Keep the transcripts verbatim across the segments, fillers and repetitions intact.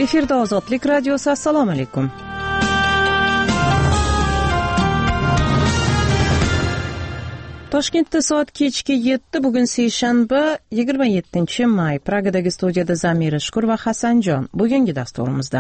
Efirda Ozodlik radiosi. Assalomu alaykum. Toshkentda soat kechki yetti, bugun seshanba, yigirma yettinchi may. Pragadagi studiyada Zamira Shukur va Hasanjon. Bugungi dasturimizda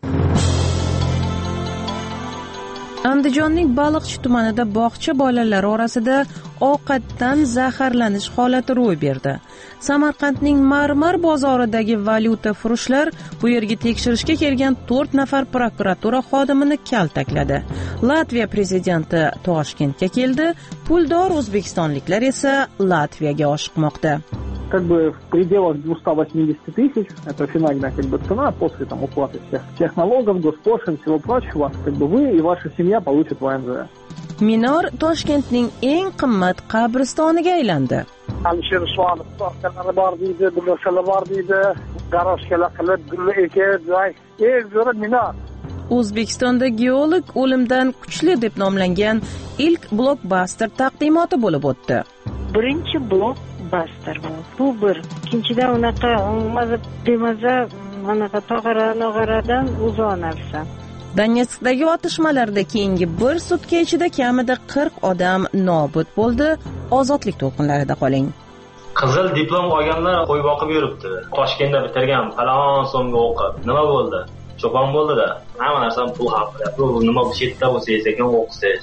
Andijonning Baliqchi tumanida bog'cha bolalari orasida ovqatdan zaharlanish holati ro'y berdi. Samarqandning Marmar bozoridagi valyuta furushlar bu yerga tekshirishga kelgan to'rt nafar prokuratura xodimini kaltakladi. Latviya prezidenti Toshkentga keldi, puldor o'zbekistonliklar esa Latviyaga oshiqmoqda. Как бы в пределах двести восемьдесят тысяч, это финальная как бы цена после там уплаты всех, всех налогов, госпошлин, всего прочего, как бы вы и ваша семья получат ВНЗ. Minor Toshkentning eng qimmat qabristoniga aylandi. Alisher Usmonov soxtalari bor deydi, bu narsalar bor deydi, garajkalar qilib, gulli ekib, joy, eng zo'ri Minor. O'zbekistonda geolog o'limdan kuchli deb nomlangan ilk blockbuster taqdimoti bo'lib o'tdi. Birinchi blok Bastar bu bir. Ikkinchidan unaqa maza demaza, anaqa tog'ara-nog'aradan uzoq narsa. Donetskdagi otishmalarda keyingi bir sutka ichida kamida qirq odam nobud bo'ldi. Ozodlik to'lqinlarida qoling. Qizil diplom olganlar qo'y boqib yuribdi. Toshkentda bitirgan falon so'mga o'qib. Nima bo'ldi? Cho'pon bo'ldi-da. Hamma narsani pul haqida. Bu nima bu chetda bo'lsangiz ekan o'qisangiz.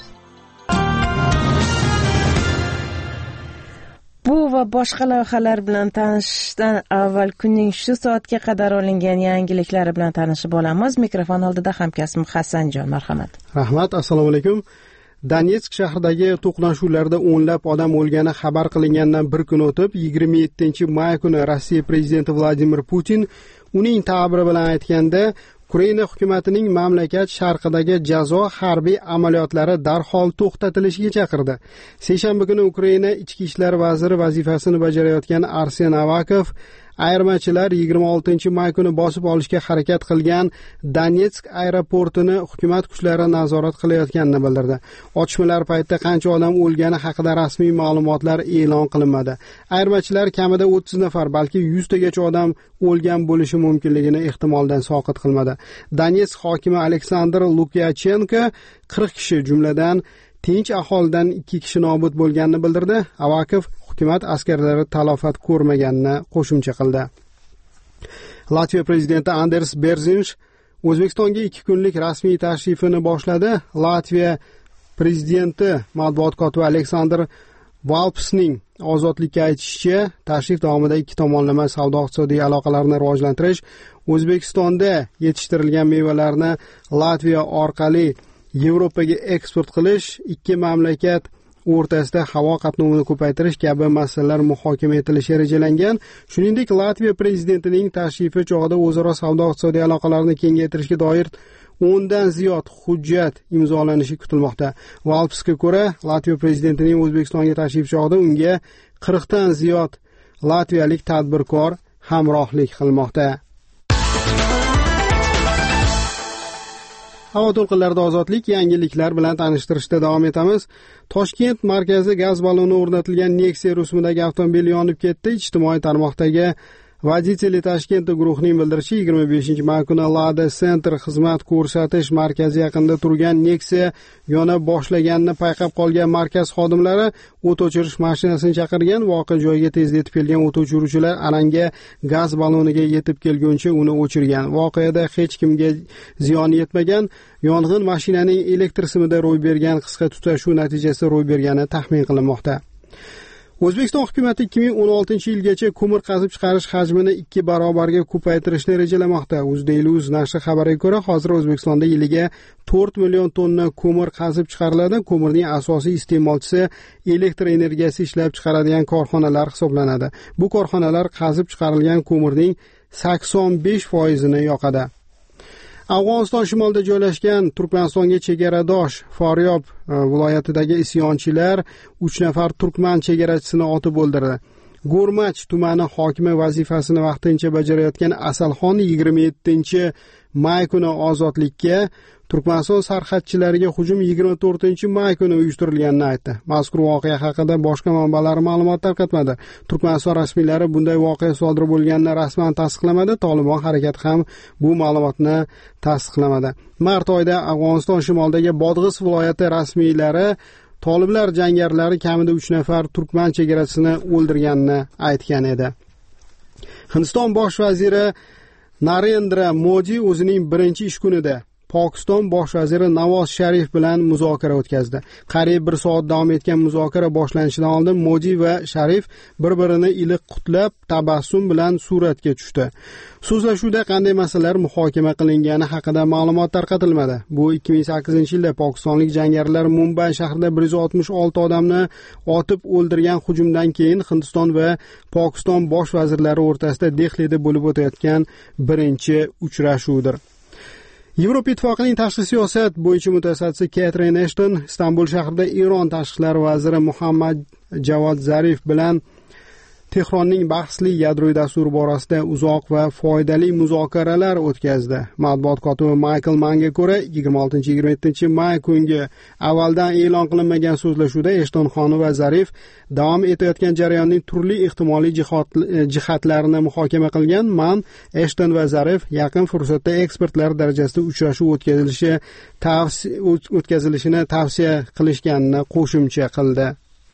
Bu va boshqa lavhalar bilan tanishishdan avval kunning shu soatga qadar olingan yangiliklari bilan tanishib olamiz. Mikrofon oldida hamkasbim Hasanjon, marhamat. Rahmat, assalomu alaykum. Donetsk shahridagi to'qnashuvlarda o'nlab odam o'lgani xabar qilingandan bir kun o'tib, yigirma yettinchi may kuni Rossiya prezidenti Vladimir Putin uning ta'biri bilan aytganda, Ukraina hukumatining mamlakat sharqidagi jazo harbiy amaliyotlari darhol to'xtatilishiga chaqirdi. Seshanba kuni Ukraina ichki ishlar vaziri vazifasini bajarayotgan Arsen Avakov ayirmachilar yigirma oltinchi may kuni bosib olishga harakat qilgan Donetsk aeroportini hukumat kuchlari nazorat qilayotganini bildirdi. Otishmalar paytida qancha odam o'lgani haqida rasmiy ma'lumotlar e'lon qilinmadi. Ayirmachilar kamida o'ttiz nafar, balki yuz tagacha odam o'lgan bo'lishi mumkinligini ehtimoldan soqit qilmadi. Donetsk hokimi Aleksandr Lukyachenko qirq kishi, jumladan tinch aholidan ikki kishi nobud bo'lganini bildirdi. Avakov hukumat askarlari talofat ko'rmaganini qo'shimcha qildi. Latviya prezidenti Anders Berzinsh O'zbekistonga ikki kunlik rasmiy tashrifini boshladi. Latviya prezidenti matbuot kotibi Aleksandr Valpsning ozodlikka aytishicha, tashrif davomida ikki tomonlama savdo-iqtisodiy aloqalarni rivojlantirish, O'zbekistonda yetishtirilgan mevalarni Latviya orqali Yevropaga eksport qilish, ikki mamlakat o'rtasida havo qatnovini ko'paytirish kabi masalalar muhokama etilishi rejalangan. Shuningdek, Latviya prezidentining tashrifi chog'ida o'zaro savdo-iqtisodiy aloqalarni kengaytirishga doir o'ndan ziyod hujjat imzolanishi kutilmoqda. Valpsga ko'ra, Latviya prezidentining O'zbekistonga tashrifi chog'ida unga qirqdan ziyod latviyalik tadbirkor hamrohlik qilmoqda. Havo to'lqinlarida ozodlik yangiliklar bilan tanishtirishda davom etamiz. Toshkent markazida gaz balloni o'rnatilgan Nexia rusumidagi avtomobil yonib ketdi. Ijtimoiy tarmoqdagi Vodители Toshkent guruhining bildirishicha, yigirma beshinchi may kuni Lada Center xizmat ko'rsatish markazi yaqinida turgan Nexia yona boshlaganini payqab qolgan markaz xodimlari o't o'chirish mashinasini chaqirgan. Voqea joyiga tezda yetib kelgan o't o'chiruvchilar alanga gaz balloniga yetib kelguncha uni o'chirgan. Voqeada hech kimga ziyon yetmagan. Yong'in mashinaning elektr simida ro'y bergan qisqa tutashuv natijasida ro'y bergani taxmin qilinmoqda. O'zbekiston hukumati ikki ming o'n oltinchi yilgacha ko'mir qazib chiqarish hajmini ikki barobarga ko'paytirishni rejalamoqda. UzDailyUz nashri xabariga ko'ra, hozir O'zbekistonda yiliga to'rt million tonna ko'mir qazib chiqariladi. Ko'mirning asosiy iste'molchisi elektr energiyasi ishlab chiqaradigan korxonalar hisoblanadi. Bu korxonalar qazib chiqarilgan ko'mirning sakson besh foizini yoqadi. Afg'oniston shimolida joylashgan Turkmanistonga chegaradosh Faryob viloyatidagi isyonchilar uch nafar turkman chegarachisini otib o'ldirdi. Go'rmach tumani hokimi vazifasini vaqtincha bajarayotgan Asalxon yigirma yettinchi may kuni ozodlikka, Turkmaniston sarhadchilariga hujum yigirma to'rtinchi may kuni uyushtirilganini aytdi. Mazkur voqea haqida boshqa manbalar ma'lumot tarqatmadi. Turkmaniston rasmiylari bunday voqea sodir bo'lganini rasman tasdiqlamadi. Tolibon harakati ham bu ma'lumotni tasdiqlamadi. Mart oyida Afg'oniston shimolidagi Bodg'is viloyati rasmiylari toliblar jangarilari kamida uch nafar turkman chegarachisini o'ldirganini aytgan edi. Hindiston bosh vaziri Narendra Modi o'zining birinchi ish kunida Pokiston bosh vaziri Navoz Sharif bilan muzokara o'tkazdi. Qariyb bir soat davom etgan muzokara boshlanishidan oldin Modi va Sharif bir-birini iliq qutlab, tabassum bilan suratga tushdi. So'zlashuvda qanday masalalar muhokama qilingani haqida ma'lumot tarqatilmadi. Bu ikki ming sakkizinchi yilda pokistonlik jangarilar Mumbay shahrida bir yuz oltmish olti odamni otib o'ldirgan hujumdan keyin Hindiston va Pokiston bosh vazirlari o'rtasida Dehlida bo'lib o'tayotgan birinchi uchrashuvdir. Yevropa Ittifoqining tashqi siyosat bo'yicha mutasaddi Catherine Ashton Istanbul shahrida Eron tashqi ishlar vaziri Muhammad Javad Zarif bilan Tehronning bahsli yadroviy dasturi borasida uzoq va foydali muzokaralar o'tkazdi. Matbuot kotibi Michael Manga ko'ra, yigirma oltinchi yigirma yettinchi may kungi avvaldan e'lon qilinmagan so'zlashuvda Ashton xonim va Zarif davom etayotgan jarayonning turli ehtimoliy jihatlarini muhokama qilgan. Man Ashton va Zarif yaqin fursatda ekspertlar darajasida uchrashuv o'tkazilishi tavsiya o'tkazilishini tavsiya qilishganini qo'shimcha qildi.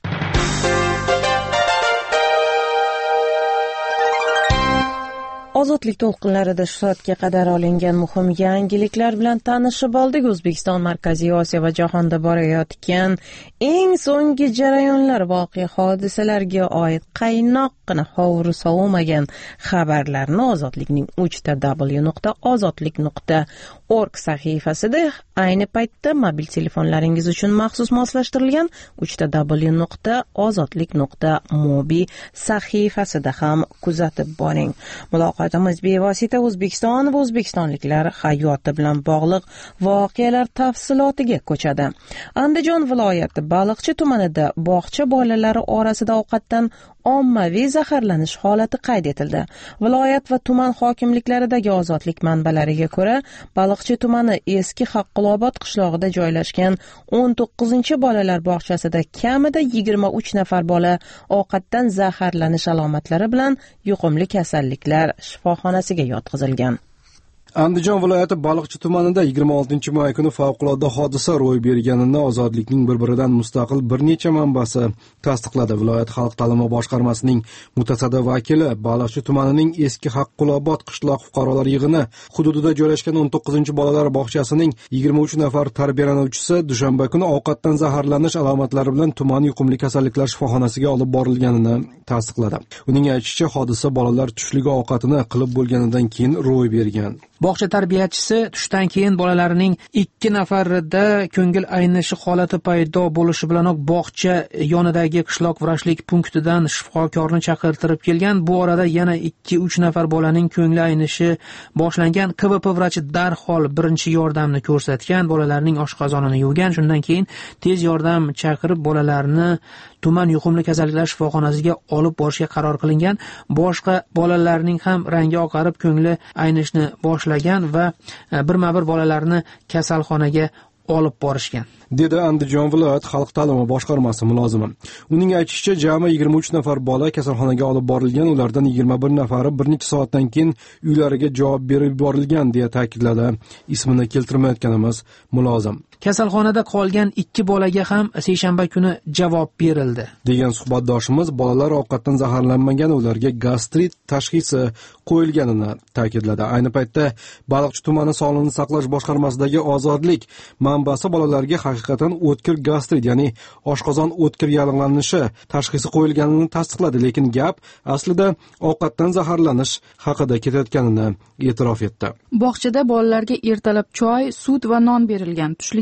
Ozodlik to'lqinlarida shu soatga qadar olingan muhim yangiliklar bilan tanishib oldik. O'zbekiston, Markaziy Osiyo va jahonda borayotgan eng so'nggi jarayonlar, voqea hodisalarga oid qaynoqqina hovuri sovumagan xabarlarni Ozodlikning uch ta w nuqta ozodlik nuqta org sahifasida, ayni paytda mobil telefonlaringiz uchun maxsus moslashtirilgan uch ta w nuqta ozodlik nuqta mobi sahifasida ham kuzatib boring. Muloqotimiz bevosita O'zbekiston va o'zbekistonliklar hayoti bilan bog'liq voqealar tafsilotiga ko'chadi. Andijon viloyati Baliqchi tumanida bog'cha bolalari orasida ovqatdan ommaviy zaharlanish holati qayd etildi. Viloyat va tuman hokimliklaridagi ozodlik manbalariga ko'ra, Baliqchi tumani eski Haqqulobod qishlog'ida joylashgan o'n to'qqizinchi bolalar bog'chasida kamida yigirma uch nafar bola ovqatdan zaharlanish alomatlari bilan yuqumli kasalliklar shifoxonasiga yotqizilgan. Andijon viloyati Baliqchi tumanida yigirma oltinchi may kuni favqulodda hodisa ro'y berganini Ozodlikning bir-biridan mustaqil bir necha manbasi tasdiqladi. Viloyat xalq ta'limi boshqarmasining mutasaddi vakili Baliqchi tumanining eski Haqqulobod qishloq fuqarolar yig'ini hududida joylashgan o'n to'qqizinchi bolalar bog'chasining yigirma uch nafar tarbiyalanuvchisi dushanba kuni ovqatdan zaharlanish alomatlari bilan tuman yuqumli kasalliklar shifoxonasiga olib borilganini tasdiqladi. Uning aytishicha, hodisa bolalar tushligi ovqatini qilib bo'lganidan keyin ro'y bergan. Bog'cha tarbiyachisi tushdan keyin bolalarining ikki nafarida ko'ngil aynishi holati paydo bo'lishi bilanoq bog'cha yonidagi qishloq vrachlik punktidan shifokorni chaqirtirib kelgan. Bu orada yana ikki uch nafar bolaning ko'ngli aynishi boshlangan. K V P vrachi darhol birinchi yordamni ko'rsatgan, bolalarning oshqozonini yuvgan. Shundan keyin tez yordam chaqirib bolalarni tuman yuqumli kasalliklar shifoxonasiga olib borishga qaror qilingan. Boshqa bolalarning ham rangi oqarib, ko'ngli aynishni boshlagan va birma-bir bolalarni kasalxonaga olib borishgan, dedi Andijon viloyat xalq ta'limi boshqarmasi mulozimi. Uning aytishicha, jami yigirma uch nafar bola kasalxonaga olib borilgan, ulardan yigirma bir nafari bir necha soatdan keyin uylariga javob berib borilgan, deya ta'kidladi ismini keltirmayotganimiz mulozim. Kasalxonada qolgan ikki bolaga ham seshanba kuni javob berildi, degan suhbatdoshimiz bolalar ovqatdan zaharlanmagan, ularga gastrit tashxisi qo'yilganini ta'kidladi. Ayni paytda Baliqchi tumani sog'liqni saqlash boshqarmasidagi Ozodlik manbasi bolalarga haqiqatan o'tkir gastrit, ya'ni oshqozon o'tkir yallig'lanishi tashxisi qo'yilganini tasdiqladi, lekin gap aslida ovqatdan zaharlanish haqida ketayotganini e'tirof etdi. Bog'chada bolalarga ertalab choy, sut va non berilgan. Tushlikka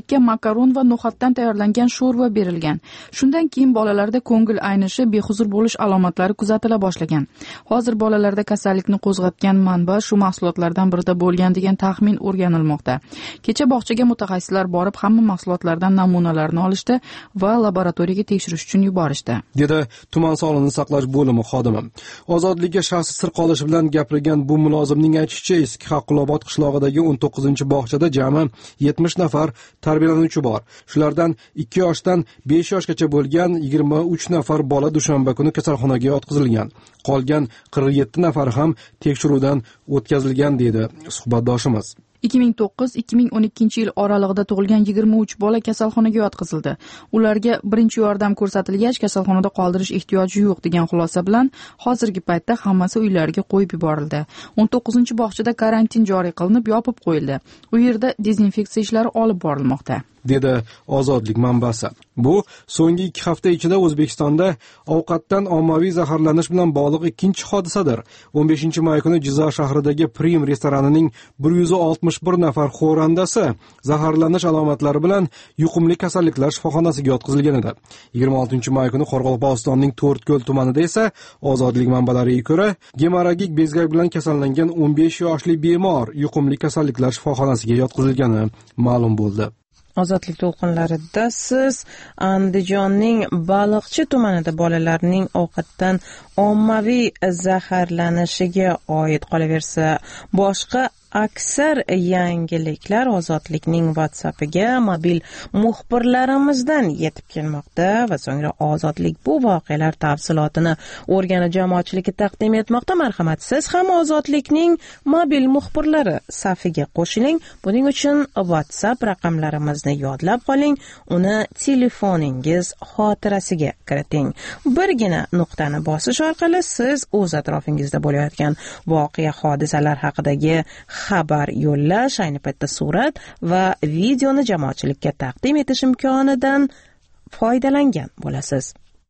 bolalikka makaron va no'xatdan tayyorlangan sho'rva berilgan. Shundan keyin bolalarda ko'ngil aynishi, behuzur bo'lish alomatlari kuzatila boshlagan. Hozir bolalarda kasallikni qo'zg'atgan manba shu mahsulotlardan birida bo'lgan degan taxmin o'rganilmoqda. Kecha bog'chaga mutaxassislar borib hamma mahsulotlardan namunalarni olishdi va laboratoriyaga tekshirish uchun yuborishdi, dedi tuman sog'liqni saqlash bo'limi xodimi. Ozodlikka shaxsi sir qolishi bilan gapirgan bu mulozimning aytishicha, eski Haqqulobod qishlog'idagi o'n to'qqizinchi bog'chada jami yetmish nafar tarbiyalanuvchi bor. Shulardan ikki yoshdan besh yoshgacha bo'lgan yigirma uch nafar bola dushanba kuni kasalxonaga yotqizilgan. Qolgan qirq yetti nafar ham tekshiruvdan o'tkazilgan, dedi suhbatdoshimiz. ikki ming to'qqiz ikki ming o'n ikkinchi yil oralig'ida tug'ilgan yigirma uch bola kasalxonaga yotqizildi. Ularga birinchi yordam ko'rsatilgach, kasalxonada qoldirish ehtiyoji yo'q degan xulosa bilan hozirgi paytda hammasi uylariga qo'yib yuborildi. o'n to'qqizinchi bog'chada karantin joriy qilinib, yopib qo'yildi. U yerda dezinfeksiya ishlari olib borilmoqda, dedi Ozodlik manbasi. Bu so'nggi ikki hafta ichida O'zbekistonda ovqatdan ommaviy zaharlanish bilan bog'liq ikkinchi hodisadir. o'n beshinchi may kuni Jizzax shahridagi Prim restoranining bir yuz oltmish bir nafar xorandasi zaharlanish alomatlari bilan yuqumli kasalliklar shifoxonasiga yotqizilgan edi. yigirma oltinchi may kuni Qoraqalpog'istonning To'rtko'l tumanida esa Ozodlik manbalariga ko'ra gemorragik bezgak bilan kasallangan o'n besh yoshli bemor yuqumli kasalliklar shifoxonasiga yotqizilgani ma'lum bo'ldi. Ozodlik to'lqinlarida siz Andijonning Baliqchi tumanida bolalarning ovqatdan ommaviy zaharlanishiga oid qolaversa, boshqa aksar yangiliklar Ozodlikning WhatsAppiga mobil muxbirlarimizdan yetib kelmoqda va so'ngra Ozodlik bu voqealar tafsilotini o'rganib jamoatchilikka taqdim etmoqda. Marhamat, siz ham Ozodlikning mobil muxbirlari safiga qo'shiling. Buning uchun WhatsApp raqamlarimizni yodlab qoling, uni telefoningiz xotirasiga kiriting. Birgina nuqtani bosish orqali siz o'z atrofingizda bo'layotgan voqea hodisalar haqidagi xabar yo'llash, ayni paytda surat va videoni jamoatchilikka taqdim etish imkonidan foydalangan bo'lasiz.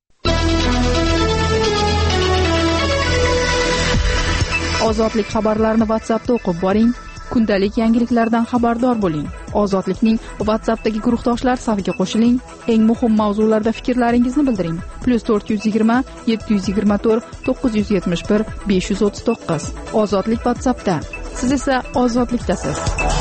Ozodlik xabarlarini WhatsAppda o'qib boring. Kundalik yangiliklardan xabardor bo'ling. Ozodlikning WhatsAppdagi guruhdoshlar safiga qo'shiling. Eng muhim mavzularda fikrlaringizni bildiring. plus to'rt yuz yigirma yetti yuz yigirma to'rt to'qqiz yuz yetmish bir besh yuz o'ttiz to'qqiz. Ozodlik WhatsAppda. Siz esa ozodlikdasiz.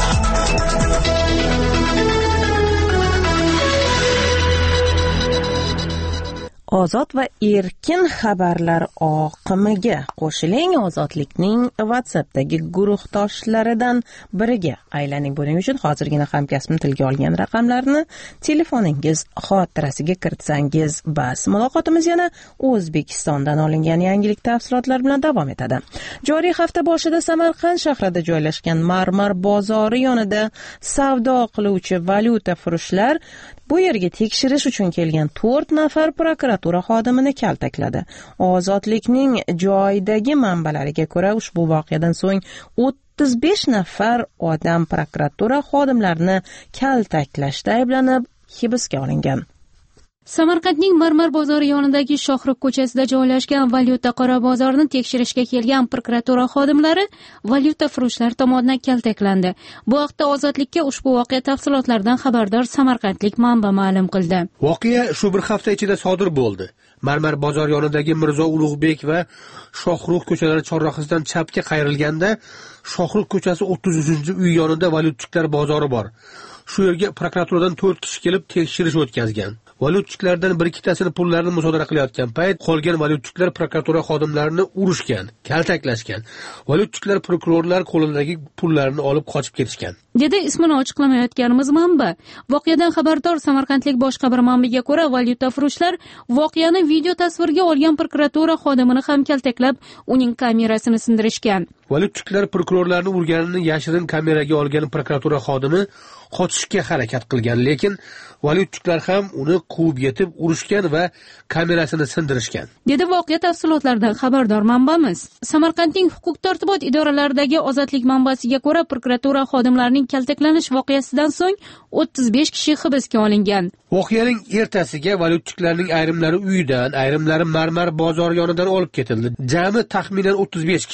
Ozod va erkin xabarlar oqimiga qo'shiling. Ozodlikning WhatsAppdagi guruhdoshlaridan biriga aylaning. Buning uchun hozirgina hamkasbim tilga olgan raqamlarni telefoningiz xotirasiga kiritsangiz bas. Muloqotimiz yana O'zbekistondan olingan yangilik tafsilotlari bilan davom etadi. Joriy hafta boshida Samarqand shahrida joylashgan Marmar bozori yonida savdo qiluvchi valyutafurushlar bu yerga tekshirish uchun kelgan to'rt nafar prokuratura xodimini kaltakladi. Ozodlikning joydagi manbalariga ko'ra, ushbu voqeadan so'ng o'ttiz besh nafar odam prokuratura xodimlarini kaltaklashda ayblanib hibsga olingan. Samarqandning Marmar bozori yonidagi Shohruh ko'chasida joylashgan valyuta qora bozorini tekshirishga kelgan prokuratura xodimlari valyutafurushlar tomonidan kaltaklandi. Bu haqda Ozodlikka ushbu voqea tafsilotlaridan xabardor samarqandlik manba ma'lum qildi. Voqea shu bir hafta ichida sodir bo'ldi. Marmar bozor yonidagi Mirzo Ulug'bek va Shohruh ko'chalari chorrahasidan chapga qayrilganda Shohruh ko'chasi o'ttiz uchinchi uy yonida valyutchiklar bozori bor. Shu yerga prokuraturadan to'rt kishi kelib tekshirish o'tkazgan. Valyutchiklardan bir ikkitasini pullarini musodara qilayotgan payt qolgan valyutchiklar prokuratura xodimlarini urishgan, kaltaklashgan. Valyutchiklar prokurorlar qo'lidagi pullarni olib qochib ketishgan, dedi ismini ochiqlamayotganimiz manba. Voqeadan xabardor samarqandlik boshqa bir manbaga ko'ra, valyutafurushlar voqeani video tasvirga olgan prokuratura xodimini ham kaltaklab, uning kamerasini sindirishgan. Valyutchiklar prokurorlarni urganini yashirin kameraga olgan prokuratura xodimi qochishga harakat qilgan, lekin valyutchiklar ham uni quvib yetib urishgan va kamerasini sindirishgan, dedi voqea tafsilotlaridan xabardor manbamiz. Samarqandning huquq-tartibot idoralaridagi Ozodlik manbasiga ko'ra, prokuratura xodimlarining kaltaklanish voqeasidan so'ng o'ttiz besh kishi hibsga olingan. Voqeaning ertasiga valyutchiklarning ayrimlari uyidan, ayrimlari Marmar bozori yonidan olib ketildi. Jami taxminan o'ttiz besh kishi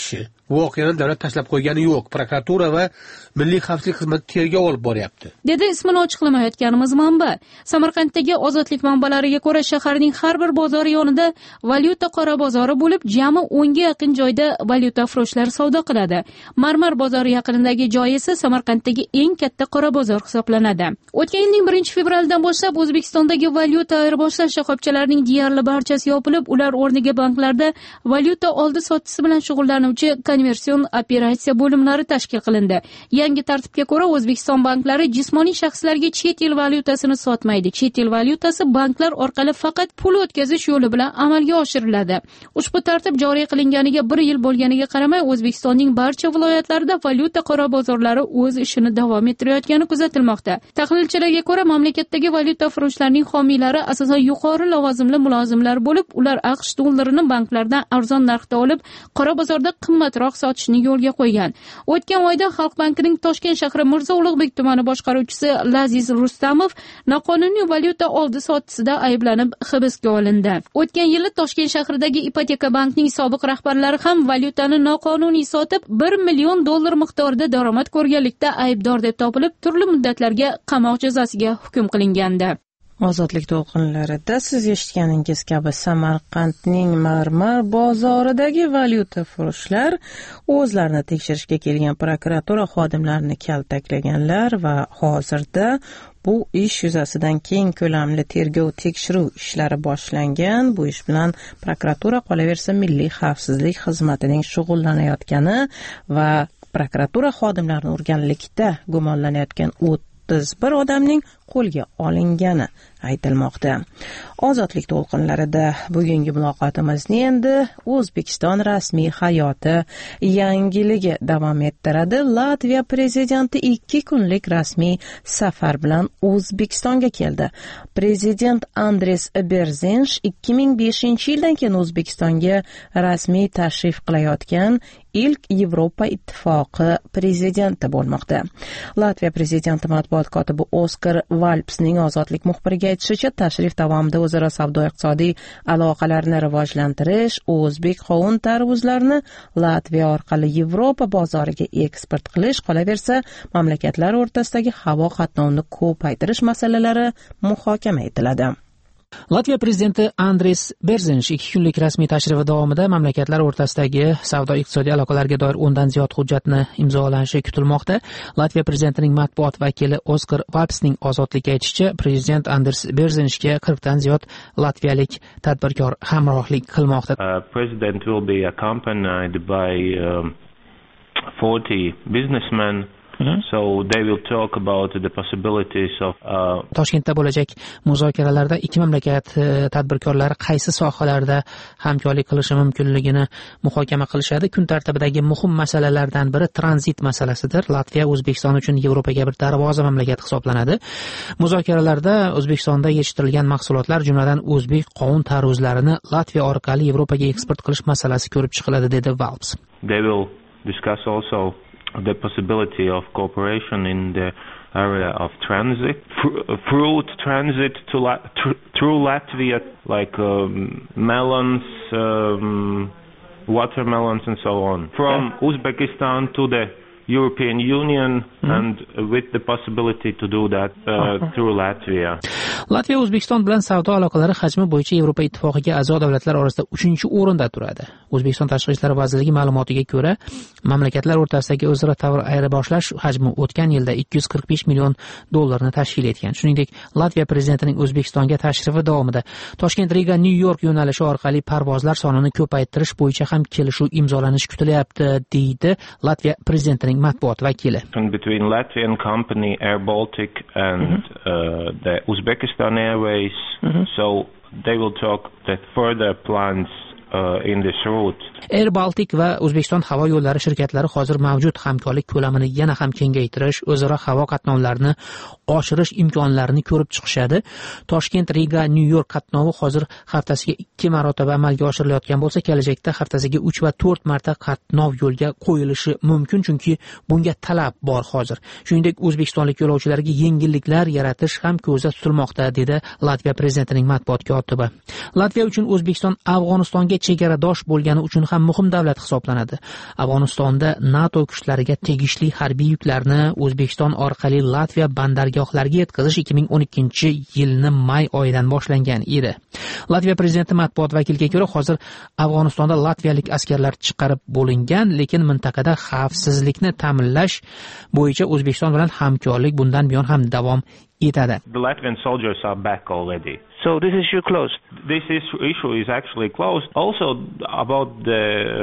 voqeani davlat tashlab qo'ygani yo'q. Prokuratura va Milliy xavfsizlik xizmati tergov olib boryapti. Dedi ismini ochiqlamayotganimiz manba. Samarqanddagi Ozodlik manbalariga ko'ra, shaharning har bir bozori yonida valyuta qora bozori bo'lib, jami o'nga yaqin joyda valyuta furushlar savdo qiladi. Marmar bozori yaqinidagi joy esa Samarqanddagi eng katta qora bozor hisoblanadi. O'tgan yilning birinchi fevralidan boshlab O'zbekistondagi valyuta ayirboshlash shoxobchalarining deyarli barchasi yopilib, ular o'rniga banklarda valyuta oldi-sottisi bilan shug'ullanuvchi konversion operatsiya bo'limlari tashkil qilindi. Yangi tartibga ko'ra O'zbekiston banklari jismoniy shaxslarga chet el valyutasini sotmaydi. Chet el valyutasi banklar orqali faqat pul o'tkazish yo'li bilan amalga oshiriladi. Ushbu tartib joriy qilinganiga bir yil bo'lganiga qaramay, O'zbekistonning barcha viloyatlarida valyuta qora bozorlari o'z ishini davom ettirayotgani kuzatilmoqda. Tahlilchilarga ko'ra, mamlakatdagi valyuta furushlarning homiylari asosan yuqori lavozimli mulozimlar bo'lib, ular AQSh dollarini banklardan arzon narxda olib, qora bozorda qimmatroq sotishni yo'lga qo'ygan. O'tgan oyda Xalq bankining Toshkent shahri Mirzo Ulug'bek tumani boshqaruvchisi Laziz Rustamov noqonuniy valyuta oldi-sottisida ayblanib hibsga olindi. O'tgan yili Toshkent shahridagi Ipoteka bankning sobiq rahbarlari ham valyutani noqonuniy sotib, bir million dollar miqdorida daromad ko'rganlikda aybdor deb topilib, turli muddatlarga qamoq jazosiga hukm qilingandi. Ozodlik to'lqinlarida siz eshitganingiz kabi Samarqandning Marmar bozoridagi valyuta furushlar o'zlarini tekshirishga kelgan prokuratura xodimlarini kaltaklaganlar va hozirda bu ish yuzasidan keng ko'lamli tergov tekshiruv ishlari boshlangan. Bu ish bilan prokuratura, qolaversa Milliy xavfsizlik xizmatining shug'ullanayotgani va prokuratura xodimlarini urganlikda gumonlanayotgan o'ttiz bir odamning qo'lga olingani aytilmoqda. Ozodlik to'lqinlarida bugungi muloqotimizni endi O'zbekiston rasmiy hayoti yangiligi davom ettiradi. Latviya prezidenti ikki kunlik rasmiy safar bilan O'zbekistonga keldi. Prezident Andres Berzinsh ikki ming beshinchi yildan keyin O'zbekistonga rasmiy tashrif qilayotgan ilk Yevropa Ittifoqi prezidenti bo'lmoqda. Latviya prezidenti matbuot kotibi Oskar Valpsning Ozodlik muxbiriga aytishicha, tashrif davomida o'zaro savdo-iqtisodiy aloqalarni rivojlantirish, o'zbek qovun tarvuzlarini Latviya orqali Yevropa bozoriga eksport qilish, qolaversa mamlakatlar o'rtasidagi havo qatnovini ko'paytirish masalalari muhokama etiladi. Latviya prezidenti Andres Berzinsh ikki kunlik rasmiy tashrifi davomida mamlakatlar o'rtasidagi savdo-iqtisodiy aloqalarga doir o'ndan ziyod hujjatni imzolanishi kutilmoqda. Latviya prezidentining matbuot vakili Oskar Valpsning Ozodlikka aytishicha, prezident Andres Berzinshga qirqdan ziyod latviyalik tadbirkor hamrohlik qilmoqda. Uh, president will be accompanied by um, forty businessmen. Mm-hmm. So they will talk about the possibilities of uh... Toshkentda bo'lajak muzokaralarda ikki mamlakat tadbirkorlari qaysi sohalarda hamkorlik qilishi mumkinligini muhokama qilishadi. Kun tartibidagi muhim masalalardan biri tranzit masalasidir. Latviya O'zbekiston uchun Yevropaga bir darvoza mamlakat hisoblanadi. Muzokaralarda O'zbekistonda yetishtirilgan mahsulotlar, jumladan o'zbek qovun tarvuzlarini Latviya orqali Yevropaga eksport qilish masalasi ko'rib chiqiladi, dedi Valps. They will discuss also the possibility of cooperation in the area of transit, Fr- fruit transit to La- tr- through Latvia, like um, melons, um, watermelons and so on, from yeah. Uzbekistan to the European Union, mm-hmm. and with the possibility to do that uh, uh-huh. through Latvia. Latviya O'zbekiston bilan savdo aloqalari hajmi bo'yicha Yevropa Ittifoqiga a'zo davlatlar orasida uchinchi o'rinda turadi. O'zbekiston Tashqi ishlar vazirligi ma'lumotiga ko'ra, mamlakatlar o'rtasidagi o'zaro tovar ayirboshlash hajmi o'tgan yilda ikki yuz qirq besh million dollarni tashkil etgan. Shuningdek, Latviya prezidentining O'zbekistonga tashrifi davomida Toshkent, Riga, Nyu-York yo'nalishi orqali parvozlar sonini ko'paytirish bo'yicha ham kelishuv imzolanishi kutilyapti, deydi Latviya prezidentining matbuot vakili. Between Latvian company Air Baltic and mm-hmm. uh, the Uzbekistan Airways, mm-hmm. so they will talk that further plans uh, in this route. Air Baltic va O'zbekiston havo yo'llari shirkatlari hozir mavjud hamkorlik ko'lamini yana ham kengaytirish, o'zaro havo qatnovlarini oshirish imkonlarini ko'rib chiqishadi. Toshkent, Riga, Nyu-York qatnovi hozir haftasiga ikki marotaba amalga oshirilayotgan bo'lsa, kelajakda haftasiga uch va to'rt marta qatnov yo'lga qo'yilishi mumkin, chunki bunga talab bor hozir. Shuningdek, o'zbekistonlik yo'lovchilarga yengilliklar yaratish ham ko'zda tutilmoqda, dedi Latviya prezidentining matbuot kotibi. Latviya uchun O'zbekiston Afg'onistonga chegaradosh bo'lgani uchun ham muhim davlat hisoblanadi. Afg'onistonda NATO kuchlariga tegishli harbiy yuklarni O'zbekiston orqali Latviya bandargohlariga yetkazish ikki ming o'n ikkinchi yilni may oyidan boshlangan edi. Latviya prezidenti matbuot vakiliga ko'ra, hozir Afg'onistonda latviyalik askarlar chiqarib bo'lingan, lekin mintaqada xavfsizlikni ta'minlash bo'yicha O'zbekiston bilan hamkorlik bundan buyon ham davom etadi. The Latvian soldiers are back already. So this issue closed. This issue is actually closed. Also about the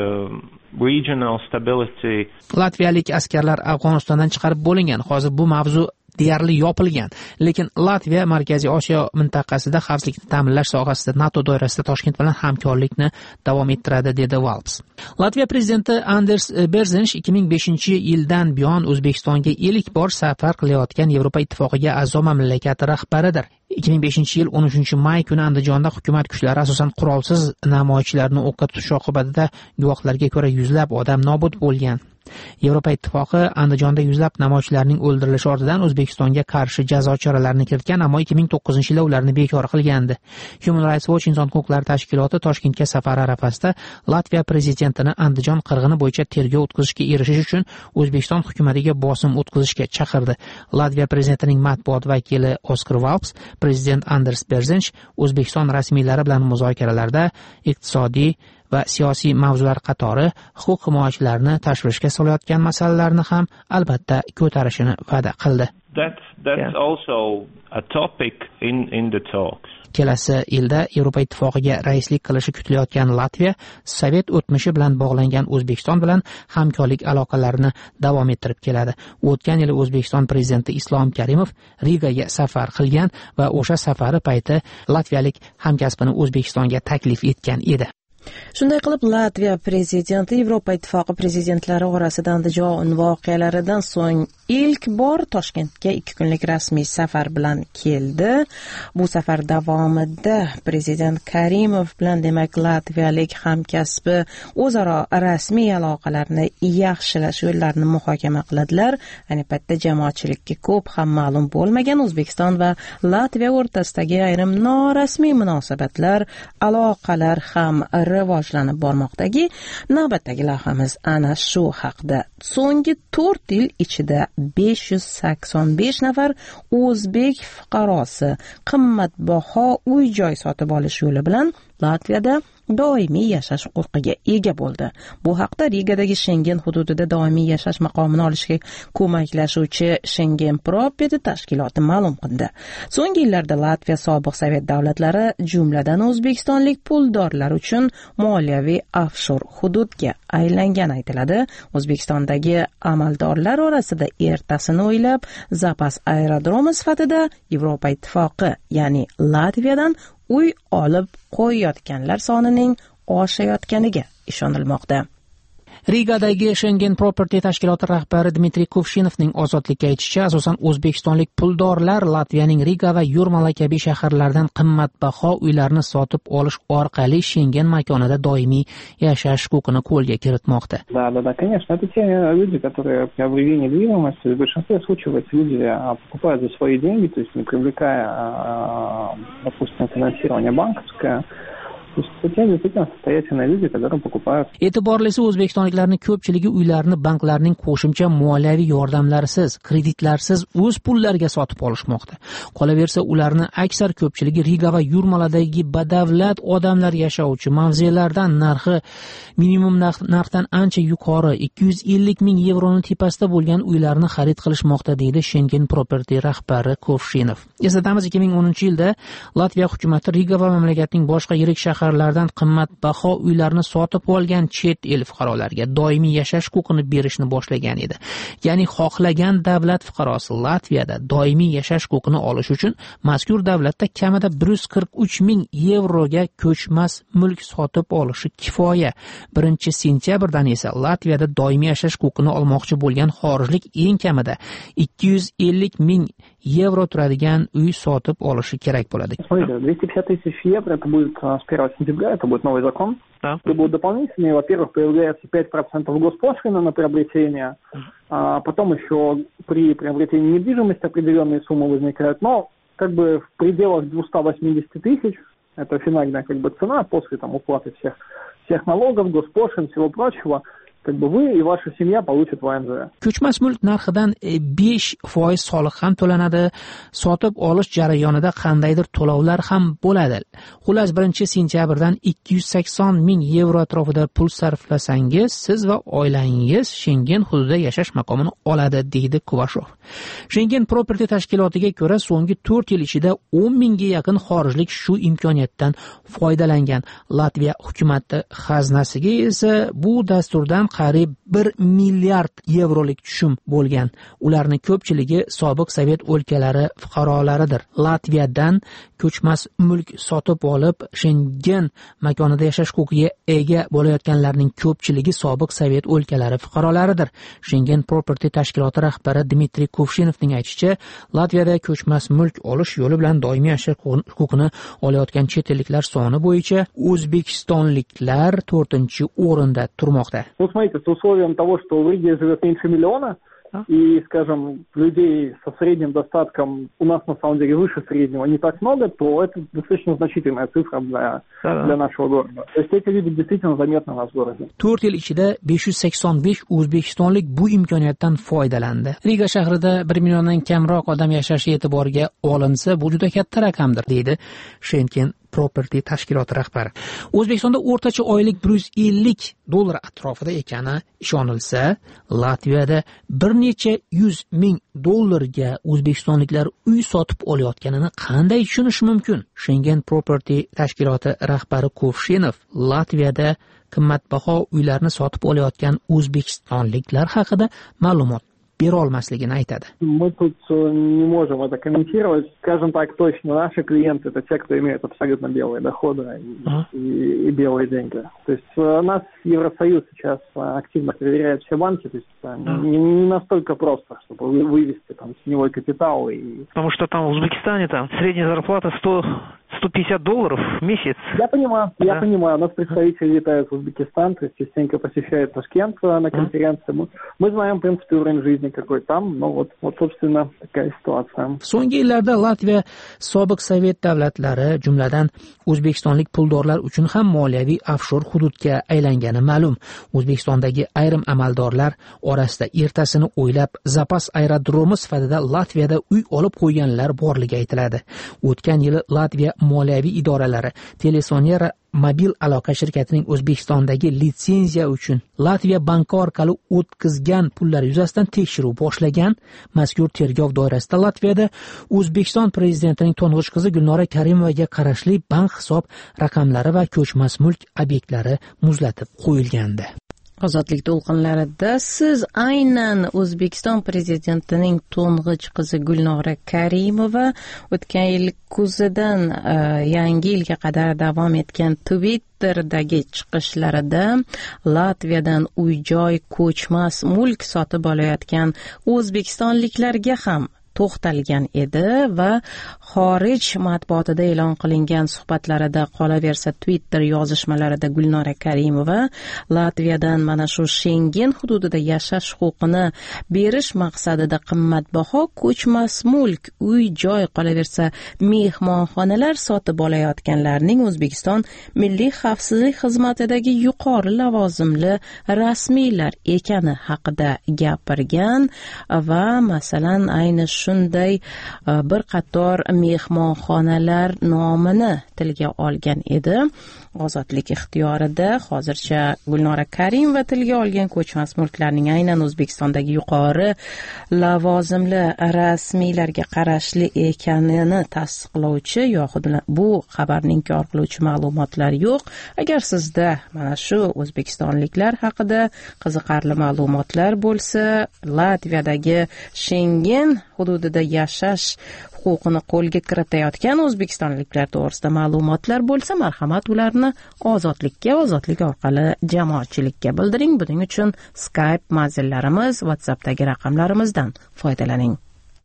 uh, regional stability. Latviyalik askarlar Afg'onistondan chiqarib bo'lingan. Hozir bu mavzu deyarli yopilgan. Lekin Latviya Markaziy Osiyo mintaqasida xavfsizlikni ta'minlash sohasida NATO doirasida Toshkent bilan hamkorlikni davom ettiradi, dedi Valps. Latviya prezidenti Anders Berzinsh ikki ming beshinchi yildan buyon O'zbekistonga ilk bor safar qilayotgan Yevropa Ittifoqiga a'zo mamlakat rahbaridir. ikki ming beshinchi yil o'n uchinchi may kuni Andijonda hukumat kuchlari asosan qurolsiz namoyishchilarni o'qqa tutish oqibatida guvohlarga ko'ra yuzlab odam nobud bo'lgan. Yevropa Ittifoqi Andijonda yuzlab namoyishchilarning o'ldirilishi ortidan O'zbekistonga qarshi jazo choralarini kiritgan, ammo ikki ming to'qqizinchi yilda ularni bekor qilgandi. Human Rights Watch inson huquqlari tashkiloti Toshkentga safar arafasida Latviya prezidentini Andijon qirg'ini bo'yicha tergov o'tkazishga erishish uchun O'zbekiston hukumatiga bosim o'tkazishga chaqirdi. Latviya prezidentining matbuot vakili Oskar Valps prezident Anders Berzinsh O'zbekiston rasmiylari bilan muzokaralarda iqtisodiy va siyosiy mavzular qatori huquq himoyachilarini tashvishga solayotgan masalalarni ham albatta ko'tarishini va'da qildi. That's that's yeah. also a topic in in the talks. Kelasi yilda Yevropa Ittifoqiga raislik qilishi kutilayotgan Latviya Sovet o'tmishi bilan bog'langan O'zbekiston bilan hamkorlik aloqalarini davom ettirib keladi. O'tgan yili O'zbekiston prezidenti Islom Karimov Rigaga safar qilgan va o'sha safari payti latviyalik hamkasbini O'zbekistonga taklif etgan edi. Shunday qilib, Latviya prezidenti Yevropa Ittifoqi prezidentlari orasida Andijon voqealaridan so'ng ilk bor Toshkentga ikki kunlik rasmiy safar bilan keldi. Bu safar davomida prezident Karimov bilan demak latviyalik hamkasbi o'zaro rasmiy aloqalarni yaxshilash yo'llarini muhokama qiladilar. Ayni paytda jamoatchilikka ko'p ham ma'lum bo'lmagan O'zbekiston va Latviya o'rtasidagi ayrim norasmiy munosabatlar, aloqalar ham rivojlanib bormoqdagi. Navbatdagi lavhamiz ana shu haqda. So'nggi to'rt yil ichida besh yuz sakson besh nafar o'zbek fuqarosi qimmatbaho uy-joy sotib olish yo'li bilan Latviyada doimiy yashash huquqiga ega bo'ldi. Bu haqda Rigadagi Schengen hududida doimiy yashash maqomini olishga ko'maklashuvchi Schengen Property tashkiloti ma'lum qildi. So'nggi yillarda Latviya sobiq Sovet davlatlari, jumladan O'zbekistonlik puldorlar uchun moliyaviy offshor hududga aylangan aytiladi. O'zbekistondagi amaldorlar orasida ertasini o'ylab zapas aerodromi sifatida Yevropa Ittifoqi, ya'ni Latviyadan uy olib qo'yayotganlar sonining oshayotganiga ishonilmoqda. Rigadagi Schengen Property tashkiloti rahbari Dmitriy Kuvshinovning ozodlikka aytishicha, asosan o'zbekistonlik puldorlar Latviyaning Riga va Yurmala kabi shaharlardan qimmatbaho uylarni sotib olish orqali Schengen makonida doimiy yashash huquqini qo'lga kiritmoqda. Да, да, да, конечно, это те люди, которые приобрели недвижимость. В большинстве случаев эти люди покупают за свои деньги, то есть не привлекая, допустим, финансирование банковское. E'tiborlisi, o'zbekistonliklarning ko'pchiligi uylarni banklarning qo'shimcha moliyaviy yordamlarsiz, kreditlarsiz o'z pullariga sotib olishmoqda. Qolaversa, ularni aksar ko'pchiligi Riga va Yurmaladagi badavlat odamlar yashovchi mavzelardan narxi minimum narxdan ancha yuqori ikki yuz ellik ming yevroni tepasida bo'lgan uylarni xarid qilishmoqda, deydi Schengen Property rahbari Kovshinov. Eslatamiz, ikki ming o'ninchi yilda Latviya hukumati Riga va mamlakatning boshqa yirik shaharlardan qimmatbaho uylarni sotib olgan chet el fuqarolariga doimiy yashash huquqini berishni boshlagan edi. Ya'ni xohlagan davlat fuqarosi Latviyada doimiy yashash huquqini olish uchun mazkur davlatda kamida bir yuz qirq uch ming yevroga ko'chmas mulk sotib olishi kifoya. birinchi sentyabrdan esa Latviyada doimiy yashash huquqini olmoqchi bo'lgan xorijlik eng kamida ikki yuz ellik ming yevro turadigan uy sotib olishi kerak bo'ladi. Смотрите, двести пятьдесят тысяч евро это будет с первого сентября, это будет новый закон. Да. Это будут дополнительные. Во-первых, появляется пять процентов госпошлины на приобретение, а потом еще при приобретении недвижимости определенные суммы возникают, но как бы в пределах двухсот восьмидесяти тысяч, это финальная как бы цена после там уплаты всех всех налогов, госпошлин, всего прочего, как бы вы и ваша семья получат вэ эм зэ. Ko'chmas mulk narxidan besh foiz soliq ham to'lanadi. Sotib olish jarayonida qandaydir to'lovlar ham bo'ladi. Xullas birinchi sentyabrdan ikki yuz sakson ming yevro atrofida pul sarflasangiz, siz va oilangiz Schengen hududida yashash maqomini oladi, deydi Kuvashov. Schengen Property tashkilotiga ko'ra, so'nggi to'rt yil ichida o'n mingga yaqin xorijlik shu imkoniyatdan foydalangan. Latviya hukumati xaznasiga esa bu dasturdan qariyb bir milliard yevrolik tushum bo'lgan. Ularning ko'pchiligi sobiq Sovet o'lkalari fuqarolaridir. Latviyadan ko'chmas mulk sotib olib, Schengen makonida yashash huquqiga ega bo'layotganlarning ko'pchiligi sobiq Sovet o'lkalari fuqarolaridir. Schengen Property tashkiloti rahbari Dmitriy Kuvshinovning aytishicha, Latviyada ko'chmas mulk olish yo'li bilan doimiy yashash huquqini olayotgan chet elliklar soni bo'yicha o'zbekistonliklar to'rtinchi o'rinda turmoqda. Смотрите, с условием того, что в Риге живет меньше миллиона, и, скажем, людей со средним достатком у нас на самом деле выше среднего не так много, то это достаточно значительная цифра для, для нашего города. То есть эти люди действительно заметны у нас в городе. to'rt yil ichida besh yuz sakson besh o'zbekistonlik bu imkoniyatdan foydalandi. Riga shahrida bir milliondan kamroq odam yashashi e'tiborga olinsa, bu juda katta raqamdir, deydi Schengen Property tashkiloti rahbari. O'zbekistonda o'rtacha oylik bir yuz ellik dollar atrofida ekani ishonilsa, Latviyada bir necha yuz ming dollarga o'zbekistonliklar uy sotib olayotganini qanday tushunish mumkin? Schengen Property tashkiloti rahbari Kuvshinov Latviyada qimmatbaho uylarni sotib olayotgan o'zbekistonliklar haqida ma'lumot bera olmasligini aytadi. Мы тут не можем это комментировать. Скажем так, точно наши клиенты это те, кто имеет абсолютно белые доходы и, а? и, и белые деньги. То есть нас Евросоюз сейчас активно проверяет все банки, то есть а? не, не настолько просто, чтобы вывести там теневой капитал. И... Потому что там в Узбекистане там средняя зарплата сто сто пятьдесят долларов в месяц. Я понимаю, да. я понимаю. У нас представители летают в Узбекистан, то есть частенько посещают Ташкент на конференции. Мы, мы знаем, в принципе, уровень жизни какой там, но вот, вот собственно, такая ситуация. So'nggi yillarda Latviya sobiq Sovet davlatlari, jumladan o'zbekistonlik puldorlar uchun ham moliyaviy offshor hududga aylangani ma'lum. O'zbekistondagi ayrim amaldorlar orasida ertasini o'ylab zapas aerodromi sifatida Latviyada uy olib qo'yganlar borligi aytiladi. O'tgan yili Latviya moliyaviy idoralari Telesonera mobil aloqa shirkatining O'zbekistondagi litsenziya uchun Latviya banki orqali o'tkazgan pullar yuzasidan tekshiruv boshlagan. Mazkur tergov doirasida Latviyada O'zbekiston prezidentining to'ng'ich qizi Gulnora Karimovaga qarashli bank hisob raqamlari va ko'chmas mulk obyektlari muzlatib qo'yilgandi. Ozodlik to'lqinlarida siz aynan O'zbekiston prezidentining to'ng'ich qizi Gulnora Karimova o'tgan yil kuzidan yangi yilga qadar davom etgan Twitter'dagi chiqishlarida Latviyadan uy-joy, ko'chmas mulk sotib olayotgan o'zbekistonliklarga ham to'xtalgan edi va xorij matbuotida e'lon qilingan suhbatlarida qolaversa Twitter yozishmalarida Gulnora Karimova Latviyadan mana shu Schengen hududida yashash huquqini berish maqsadida qimmatbaho ko'chmas mulk, uy-joy, qolaversa mehmonxonalar sotib olayotganlarning O'zbekiston Milliy xavfsizlik xizmatidagi yuqori lavozimli rasmiylar ekani haqida gapirgan va masalan ayni shunday bir qator mehmonxonalar nomini tilga olgan edi. Ozodlik ixtiyorida hozircha Gulnora Karimova tilga olgan ko'chmas mulklarning aynan O'zbekistondagi yuqori lavozimli rasmiylarga qarashli ekanini tasdiqlovchi yoxud bu xabarni inkor qiluvchi ma'lumotlar yo'q. Agar sizda mana shu o'zbekistonliklar haqida qiziqarli ma'lumotlar bo'lsa, Latviyadagi Schengen hududida yashash huquqini qo'lga kiritayotgan o'zbekistonliklar to'g'risida ma'lumotlar bo'lsa, marhamat ularni ozodlikka, ozodlik orqali jamoatchilikka bildiring. Buning uchun Skype manzillarimiz, WhatsAppdagi raqamlarimizdan foydalaning.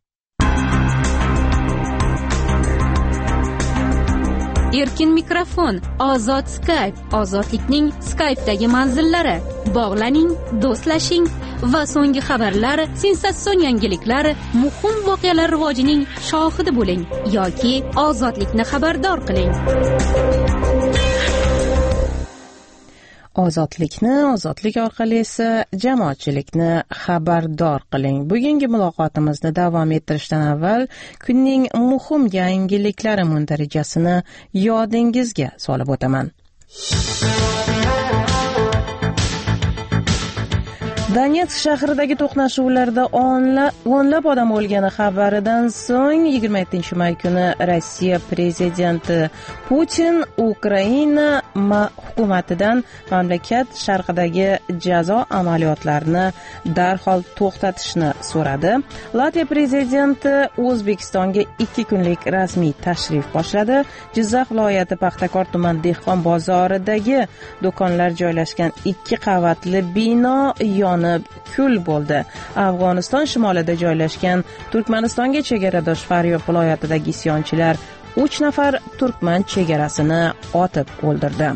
Erkin mikrofon, ozod Skype, ozodlikning Skype'dagi manzillari. Bog'laning, do'stlashing va so'nggi xabarlar, sensatsion yangiliklar, muhim voqealar rivojining shohidi bo'ling yoki ozodlikni xabardor qiling. ozodlikni, ozodlik orqali esa jamoatchilikni xabardor qiling. Bugungi muloqotimizni davom ettirishdan avval kunning muhim yangiliklari mundarijasini yodingizga solib o'taman. Donetsk shahridagi to'qnashuvlarda o'nlab odam o'lgani xabaridan so'ng yigirma yettinchi may kuni Rossiya prezidenti Putin Ukraina hukumatidan mamlakat sharqidagi jazo amaliyotlarini darhol to'xtatishni so'radi. Latviya prezidenti O'zbekistonga ikki kunlik rasmiy tashrif boshladi. Jizzax viloyati Paxtakor tuman dehqon bozoridagi do'konlar joylashgan ikki qavatli bino yonib kul bo'ldi. Afg'oniston shimolida joylashgan Turkmanistonga chegaradosh Faryob viloyatidagi isyonchilar uch nafar turkman chegarasini otib o'ldirdi.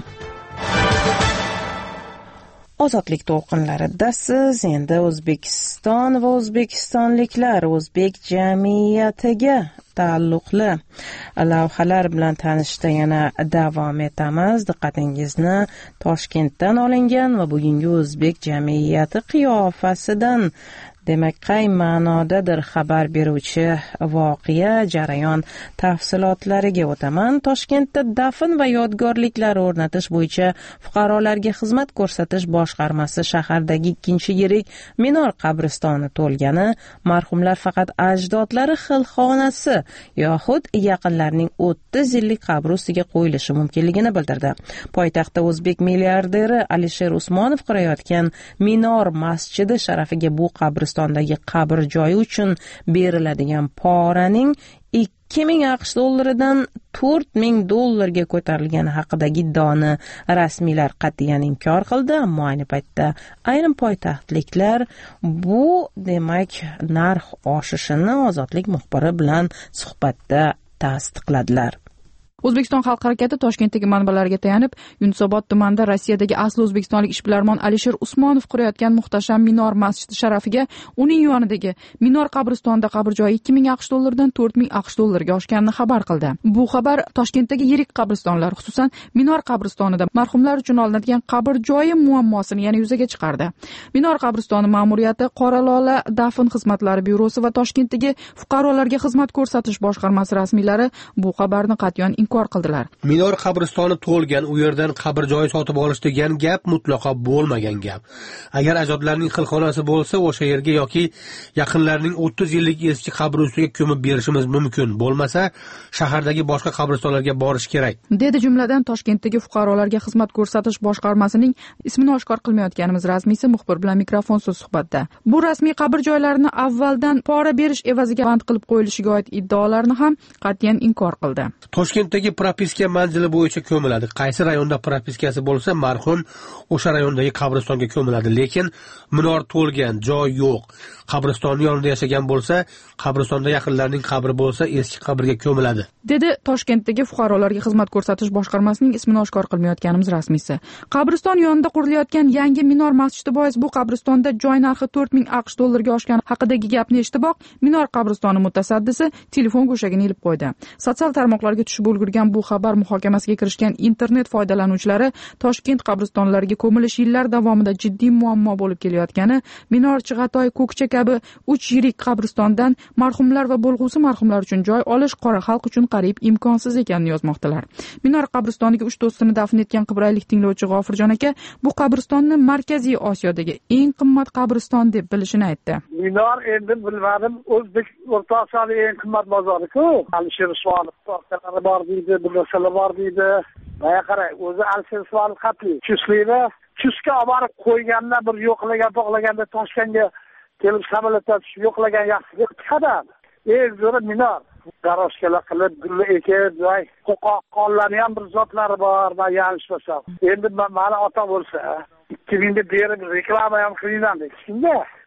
Ozodlik to'lqinlarida siz endi O'zbekiston va o'zbekistonliklar, o'zbek jamiyatiga taalluqli lavhalar bilan tanishda yana davom etamiz. Diqqatingizni Toshkentdan olingan va bugungi o'zbek jamiyati qiyofasidan, demak, qay ma'nodadir xabar beruvchi voqea jarayon tafsilotlariga o'taman. Toshkentda dafn va yodgorliklar o'rnatish bo'yicha fuqarolarga xizmat ko'rsatish boshqarmasi shahardagi ikkinchi yirik minor qabristoni to'lgani, marhumlar faqat ajdodlari xilxonasi yoxud yaqinlarining o'ttiz yillik qabri ustiga qo'yilishi mumkinligini bildirdi. Poytaxtda o'zbek milliarderi Alisher Usmonov qurayotgan minor masjidi sharafiga bu qabristondagi qabr joyi uchun beriladigan poraning ikki ming aqsh dollaridan to'rt ming dollarga ko'tarilgani haqidagi iddaoni rasmiylar qat'iyan inkor qildi, ammo ayni paytda ayrim poytaxtliklar bu, demak, narx oshishini Ozodlik muxbiri bilan suhbatda tasdiqladilar. O'zbekiston xalq harakati Toshkentdagi manbalarga tayanib, Yunusobod tumanida Rossiyadagi asli o'zbekistonlik ishbilarmon Alisher Usmonov qurayotgan muhtasham minor masjidi sharafiga uning yonidagi minor qabristonida qabr joyi ikki ming aqsh dollaridan to'rt ming aqsh dollariga oshganini xabar qildi. Bu xabar Toshkentdagi yirik qabristonlar, xususan minor qabristonida marhumlar uchun olinadigan qabr joyi muammosini yana yuzaga chiqardi. Minor qabristoni ma'muriyati, Qoralola dafn xizmatlari byurosi va Toshkentdagi fuqarolarga xizmat ko'rsatish boshqarmasi rasmiylari bu xabarni qat'iyan inkor qildilar. Minor qabristoni to'lgan, u yerdan qabr joyi sotib olish degan gap mutlaqo bo'lmagan gap. Agar ajdodlarning xilxonasi bo'lsa, o'sha yerga yoki yaqinlarining o'ttiz yillik eski qabr ustiga ko'mib berishimiz mumkin. Bo'lmasa, shahardagi boshqa qabristonlarga borish kerak, dedi jumladan Toshkentdagi fuqarolarga xizmat ko'rsatish boshqarmasining ismini oshkor qilmayotganimiz rasmiysi muxbir bilan mikrofonsiz suhbatda. Bu rasmiy qabr joylarini avvaldan pora berish evaziga band qilib qo'yilishiga oid iddaolarni ham qat'iyan inkor qildi. Toshkentdagi propiska manzili bo'yicha ko'miladi. Qaysi rayonda propiskasi bo'lsa, marhum o'sha rayondagi qabristonga ko'miladi, lekin minor to'lgan joy yo'q. Qabristonning yonida yashagan bo'lsa, qabristonda yaqinlarining qabri bo'lsa, eski qabrga ko'miladi, dedi Toshkentdagi fuqarolarga xizmat ko'rsatish boshqarmasining ismini oshkor qilmayotganimiz rasmiysi. Qabriston yonida qurilayotgan yangi minor masjidi bois bu qabristonda joy narxi to'rt ming aqsh dollariga oshgani haqidagi gapni eshitiboq, minor qabristoni mutasaddisi telefon go'shagini ilib qo'ydi. Sotsial tarmoqlarga tushib ulgurgan bu xabar muhokamasiga kirishgan internet foydalanuvchilari Toshkent qabristonlariga ko'milish yillar davomida jiddiy muammo bo'lib kelayotgani, Minor, Chig'atoy, Ko'kcha kabi uch yirik qabristondan marhumlar va bo'lg'usi marhumlar uchun joy olish qora xalq uchun qariyb imkonsiz ekanini yozmoqdalar. Minor qabristoniga uch do'stini dafn etgan qibraylik tinglovchi G'ofirjon aka bu qabristonni Markaziy Osiyodagi eng qimmat qabriston deb bilishini aytdi. Minor endi bilmadim, o'zbek O'rta Osiyoning eng qimmat bozori-ku. Alisher Usmonov to'xtalari bor deydi, bu narsalar bor deydi. Mana qarang, o'zi Alisher Usmonov xatli. Chuslikni Chusga olib borib qo'ygandan bir yo'qlagan, to'qlaganda Toshkentga kelib samolyotda tushib yo'qlagan yaxshi qadam. Eng zo'ri minor. Garoshkalar qilib, gulli ekib, joy qo'qoq qonlarni ham bir zotlari bor, men yanglishmasam. Endi mana ota bo'lsa, ikki mingda berib reklama ham qilinadi. Shunga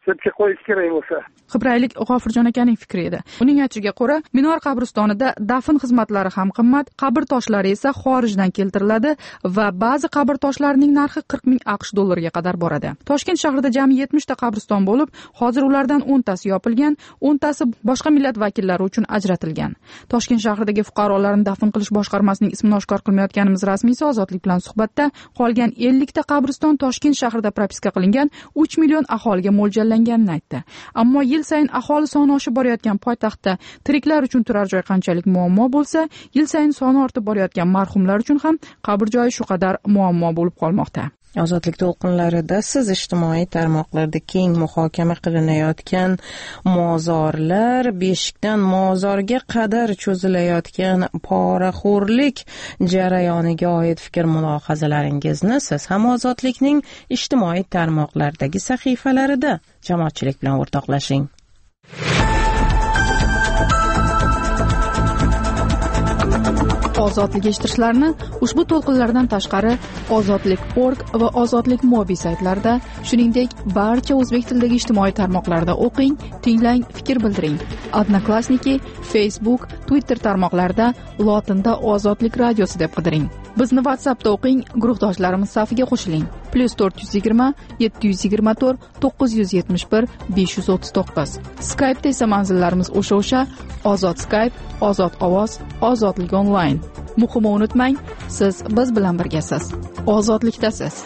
sepga qo'yish kerak bo'lsa. Qibraylik G'ofurjon akaning fikri edi. Uning aytishiga ko'ra, Minor qabristonida dafn xizmatlari ham qimmat, qabr toshlari esa xorijdan keltiriladi va ba'zi qabr toshlarining narxi qirq ming aqsh dollariga qadar boradi. Toshkent shahrida jami yetmish ta qabriston bo'lib, hozir ulardan o'n tasi yopilgan, o'n tasi boshqa millat vakillari uchun ajratilgan. Toshkent shahridagi fuqarolarni dafn qilish boshqarmasining ismini oshkor qilmayotganimiz rasmiysi Ozodlik bilan suhbatda qolgan ellik ta qabriston Toshkent shahrida propiska qilingan uch million aholiga mo'ljallanganini aytdi. Ammo yil sayin aholi soni oshib borayotgan poytaxtda tiriklar uchun turar joy qanchalik muammo bo'lsa, yil sayin soni ortib borayotgan marhumlar uchun ham qabr joyi shu qadar muammo bo'lib qolmoqda. Ozodlik to'lqinlarida siz ijtimoiy tarmoqlarda keng muhokama qilinayotgan mozorlar, beshikdan mozorga qadar cho'zilayotgan poraxo'rlik jarayoniga oid fikr mulohazalaringizni siz ham Ozodlikning ijtimoiy tarmoqlardagi sahifalarida jamoatchilik bilan o'rtoqlashing. Ozodlik eshittirishlarini ushbu to'lqinlardan tashqari ozodlik nokta org va ozodlik mobi saytlarida, shuningdek barcha o'zbek tilidagi ijtimoiy tarmoqlarda o'qing, tinglang, fikr bildiring. Odnoklassniki, Facebook, Twitter tarmoqlarida lotinda Ozodlik radiosi deb qidiring. Bizni WhatsAppda o'qing, guruhdoshlarimiz safiga qo'shiling. plus to'rt yuz yigirma yetti yuz yigirma to'rt to'qqiz yuz yetmish bir besh yuz o'ttiz to'qqiz. Skype'da esa manzillarimiz o'sha-o'sha: Ozod Skype, Ozod ovoz, Ozodlik onlayn. Muhimi unutmang, siz biz bilan birgasiz. Ozodlikdasiz.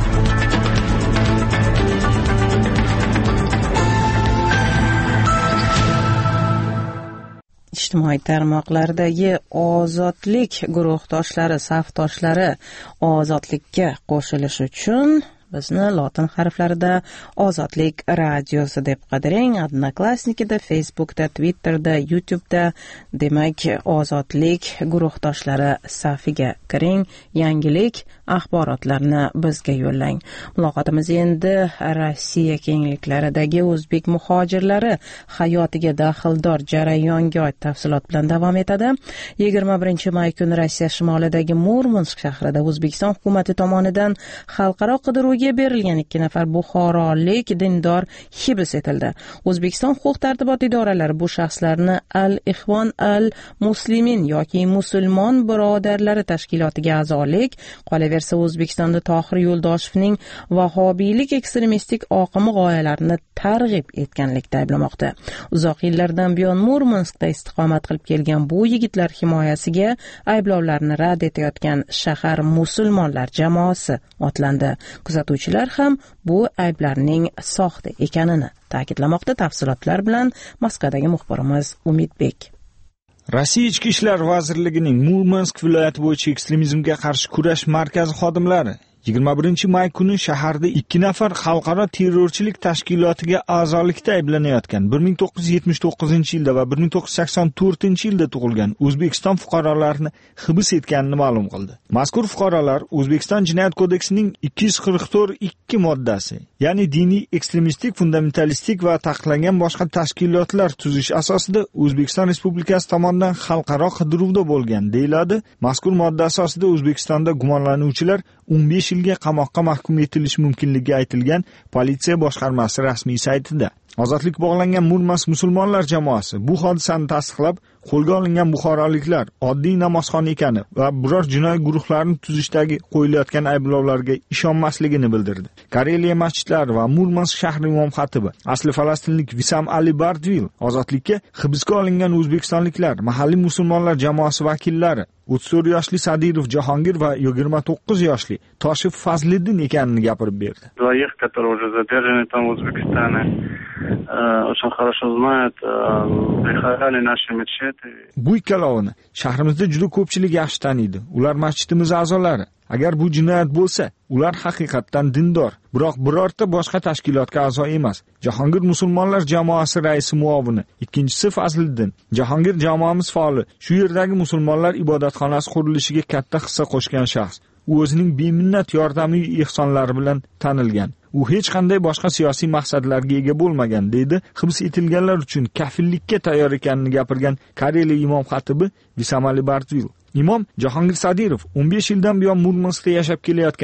Ijtimoiy tarmoqlardagi ozodlik guruhdoshlari, safdoshlari ozodlikka qo'shilish uchun bizni lotin harflarida Ozodlik radiosi deb qidiring. Odnoklassnikida, Facebookda, Twitterda, YouTube'da, demak, Ozodlik guruhdoshlari safiga kiring, yangilik, axborotlarni bizga yo'llang. Muloqotimiz endi Rossiya kengliklaridagi o'zbek muhojirlari hayotiga daxldor jarayonga oid tafsilot bilan davom etadi. yigirma birinchi may kuni Rossiya shimolidagi Murmansk shahrida O'zbekiston hukumati tomonidan xalqaro qidiruv berilgan ikki nafar buxorolik dindor hibs etildi. O'zbekiston huquq-tartibot idoralari bu shaxslarni Al-Ixvon al-Muslimin yoki musulmon birodarlari tashkilotiga a'zolik, qolaversa O'zbekistonda Tohir Yo'ldoshevning vahobiylik ekstremistik oqimi g'oyalarini targ'ib etganlikda ayblamoqda. Uzoq yillardan buyon Murmanskda istiqomat qilib kelgan bu yigitlar himoyasiga ayblovlarni rad etayotgan shahar musulmonlar jamoasi otlandi. Kuzatuvchilar ham bu ayblarning soxta ekanini ta'kidlamoqda. Tafsilotlar bilan Moskvadagi muxbirimiz Umidbek. Rossiya Ichki ishlar vazirligining Murmansk viloyati bo'yicha ekstremizmga qarshi kurash markazi xodimlari yigirma birinchi may kuni shaharda ikki nafar xalqaro terrorchilik tashkilotiga a'zolikda ayblanayotgan bir ming to'qqiz yuz yetmish to'qqizinchi yilda va bir ming to'qqiz yuz sakson to'rtinchi yilda tug'ilgan O'zbekiston fuqarolarini hibs etganini ma'lum qildi. Mazkur fuqarolar O'zbekiston Jinoyat kodeksining ikki yuz qirq to'rt ikki moddasi, ya'ni diniy ekstremistik, fundamentalistik va taqiqlangan boshqa tashkilotlar tuzish asosida O'zbekiston Respublikasi tomonidan xalqaro qidiruvda bo'lgan deyiladi. Mazkur modda asosida O'zbekistonda gumonlanuvchilar o'n besh yilga qamoqqa mahkum etilishi mumkinligi aytilgan politsiya boshqarmasi rasmiy saytida. Ozodlik bog'langan Murmansk musulmonlar jamoasi bu hodisani tasdiqlab, qo'lga olingan buxoroliklar oddiy namozxon ekani va biror jinoiy guruhlarni tuzishdagi qo'yilayotgan ayblovlarga ishonmasligini bildirdi. Kareliya masjidlari va Murmansk shahri imom xatibi, asli falastinlik Visam Ali Bardvil ozodlikka hibsga olingan o'zbekistonliklar, mahalliy musulmonlar jamoasi vakillari o'ttiz to'rt yoshli Sadirov Jahongir va yigirma to'qqiz yoshli Toshev Fazliddin ekanini gapirib berdi. Двоих, которые уже задержаны там в Узбекистане, очень хорошо знают, приходили наши мечети. Bu ikkalovini shahrimizda juda ko'pchilik yaxshi taniydi. Ular masjidimiz a'zolari. Agar bu jinoyat bo'lsa, ular haqiqatdan dindor, biroq birorta boshqa tashkilotga a'zo emas. Jahongir musulmonlar jamoasi raisi muovini, ikkinchisi Fazliddin. Jahongir jamoamiz faoli, shu yerdagi musulmonlar ibodatxonasi qurilishiga katta hissa qo'shgan shaxs. U o'zining beminnat yordami va ehsonlari bilan tanilgan. U hech qanday boshqa siyosiy maqsadlarga ega bo'lmagan, deydi hibs etilganlar uchun kafillikka tayyor ekanini gapirgan Kareliya imom xatibi Visam Ali Bardvil. Imom Jahongir Sadirov o'n besh yildan buyon Murmanskda yashab kelayotgani,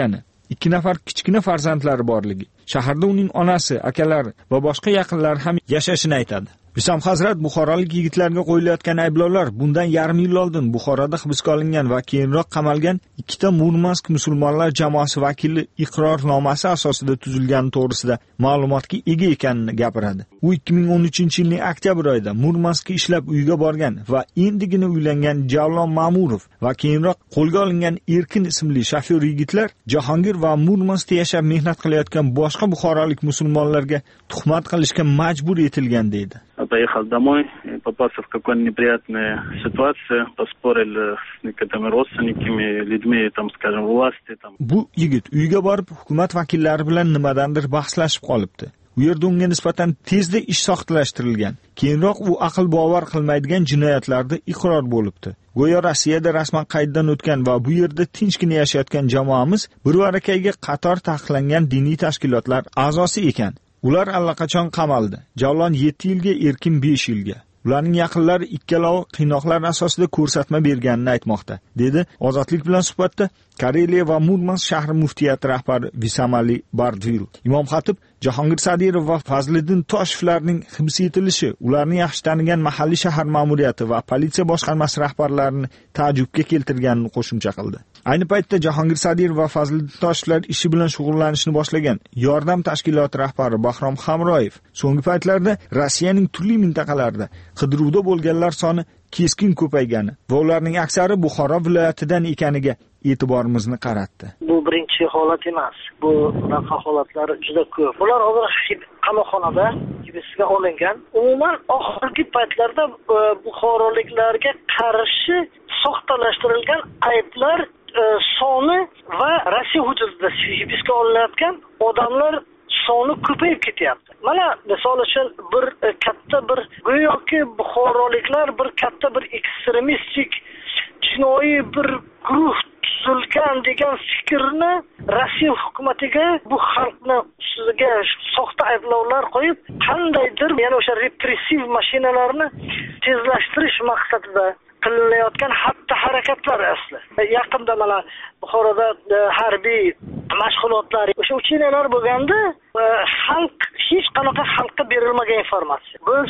ikki nafar kichkina farzandlari borligi, shaharda uning onasi, akalari va boshqa yaqinlari ham yashashini aytadi. Bisam Hazrat buxorolik yigitlarga qo'yilayotgan ayblovlar bundan yarim yil oldin Buxoroda hibsga olingan va keyinroq qamalgan ikkita Murmansk musulmonlar jamoasi vakili iqrornomasi asosida tuzilgani to'g'risida ma'lumotga ega ekanini gapiradi. U ikki ming o'n uchinchi yilning oktyabr oyida Murmanskka ishlab uyiga borgan va endigina uylangan Javlon Ma'murov va keyinroq qo'lga olingan Erkin ismli shofyor yigitlar Jahongir va Murmanskda yashab mehnat qilayotgan boshqa buxorolik musulmonlarga tuhmat qilishga majbur etilgan deydi. Поехал домой и попался в какую-то неприятную ситуацию, поспорили с некоторыми родственниками, людьми, там, скажем, власти. Там. Bu yigit uyiga borib hukumat vakillari bilan nimadandir bahslashib qolibdi. U yerda unga nisbatan tezda ish soxtalashtirilgan. Keyinroq u aql bovar qilmaydigan jinoyatlarda iqror bo'libdi. Go'yo Rossiyada rasman qayddan o'tgan va bu yerda tinchgina yashayotgan jamoamiz bir varakayga qator taqiqlangan diniy tashkilotlar a'zosi ekan. Ular allaqachon qamaldi. Javlon yetti yilga, Erkin besh yilga. Ularning yaqinlari ikkalovi qiynoqlar asosida ko'rsatma berganini aytmoqda, dedi Ozodlik bilan suhbatda Kareliya va Murmansk shahri muftiyati rahbari Visamali Bardvil. Imom xatib Jahongir Sadirov va Fazliddin Toshevlarning hibs etilishi ularni yaxshi tanigan mahalliy shahar ma'muriyati va politsiya boshqarmasi rahbarlarini ta'jubga keltirganini qo'shimcha qildi. Ayni paytda Jahongir Sadirov va Fazliddin Toshevlar ishi bilan shug'ullanishni boshlagan Yordam tashkiloti rahbari Bahrom Hamroyev so'nggi paytlarda Rossiyaning turli mintaqalarida qidiruvda bo'lganlar soni keskin ko'paygani va ularning aksari Buxoro viloyatidan ekaniga e'tiborimizni qaratdi. Bu birinchi holat emas. Bu bunaqa holatlar juda ko'p. Ular hozir qamoqxonada hibsga olingan. Umuman oxirgi paytlarda buxoroliklarga qarshi soxtalashtirilgan ayblar soni va Rossiya hududida hibsga olinayotgan odamlar soni ko'payib ketyapti. Mana misol uchun bir katta bir go'yoki buxoroliklar bir katta bir ekstremistik jinoiy bir guruh tuzilgan degan fikrni Rossiya hukumatiga bu xalqni ustiga soxta ayblovlar qo'yib, qandaydir yana o'sha repressiv mashinalarni tezlashtirish maqsadida qilinayotgan xatti harakatlar asli. Yaqinda mana Buxoroda harbiy mashg'ulotlar, o'sha uchinalar bo'lganda xalq hech qanaqa xalqqa berilmagan informatsiya. Biz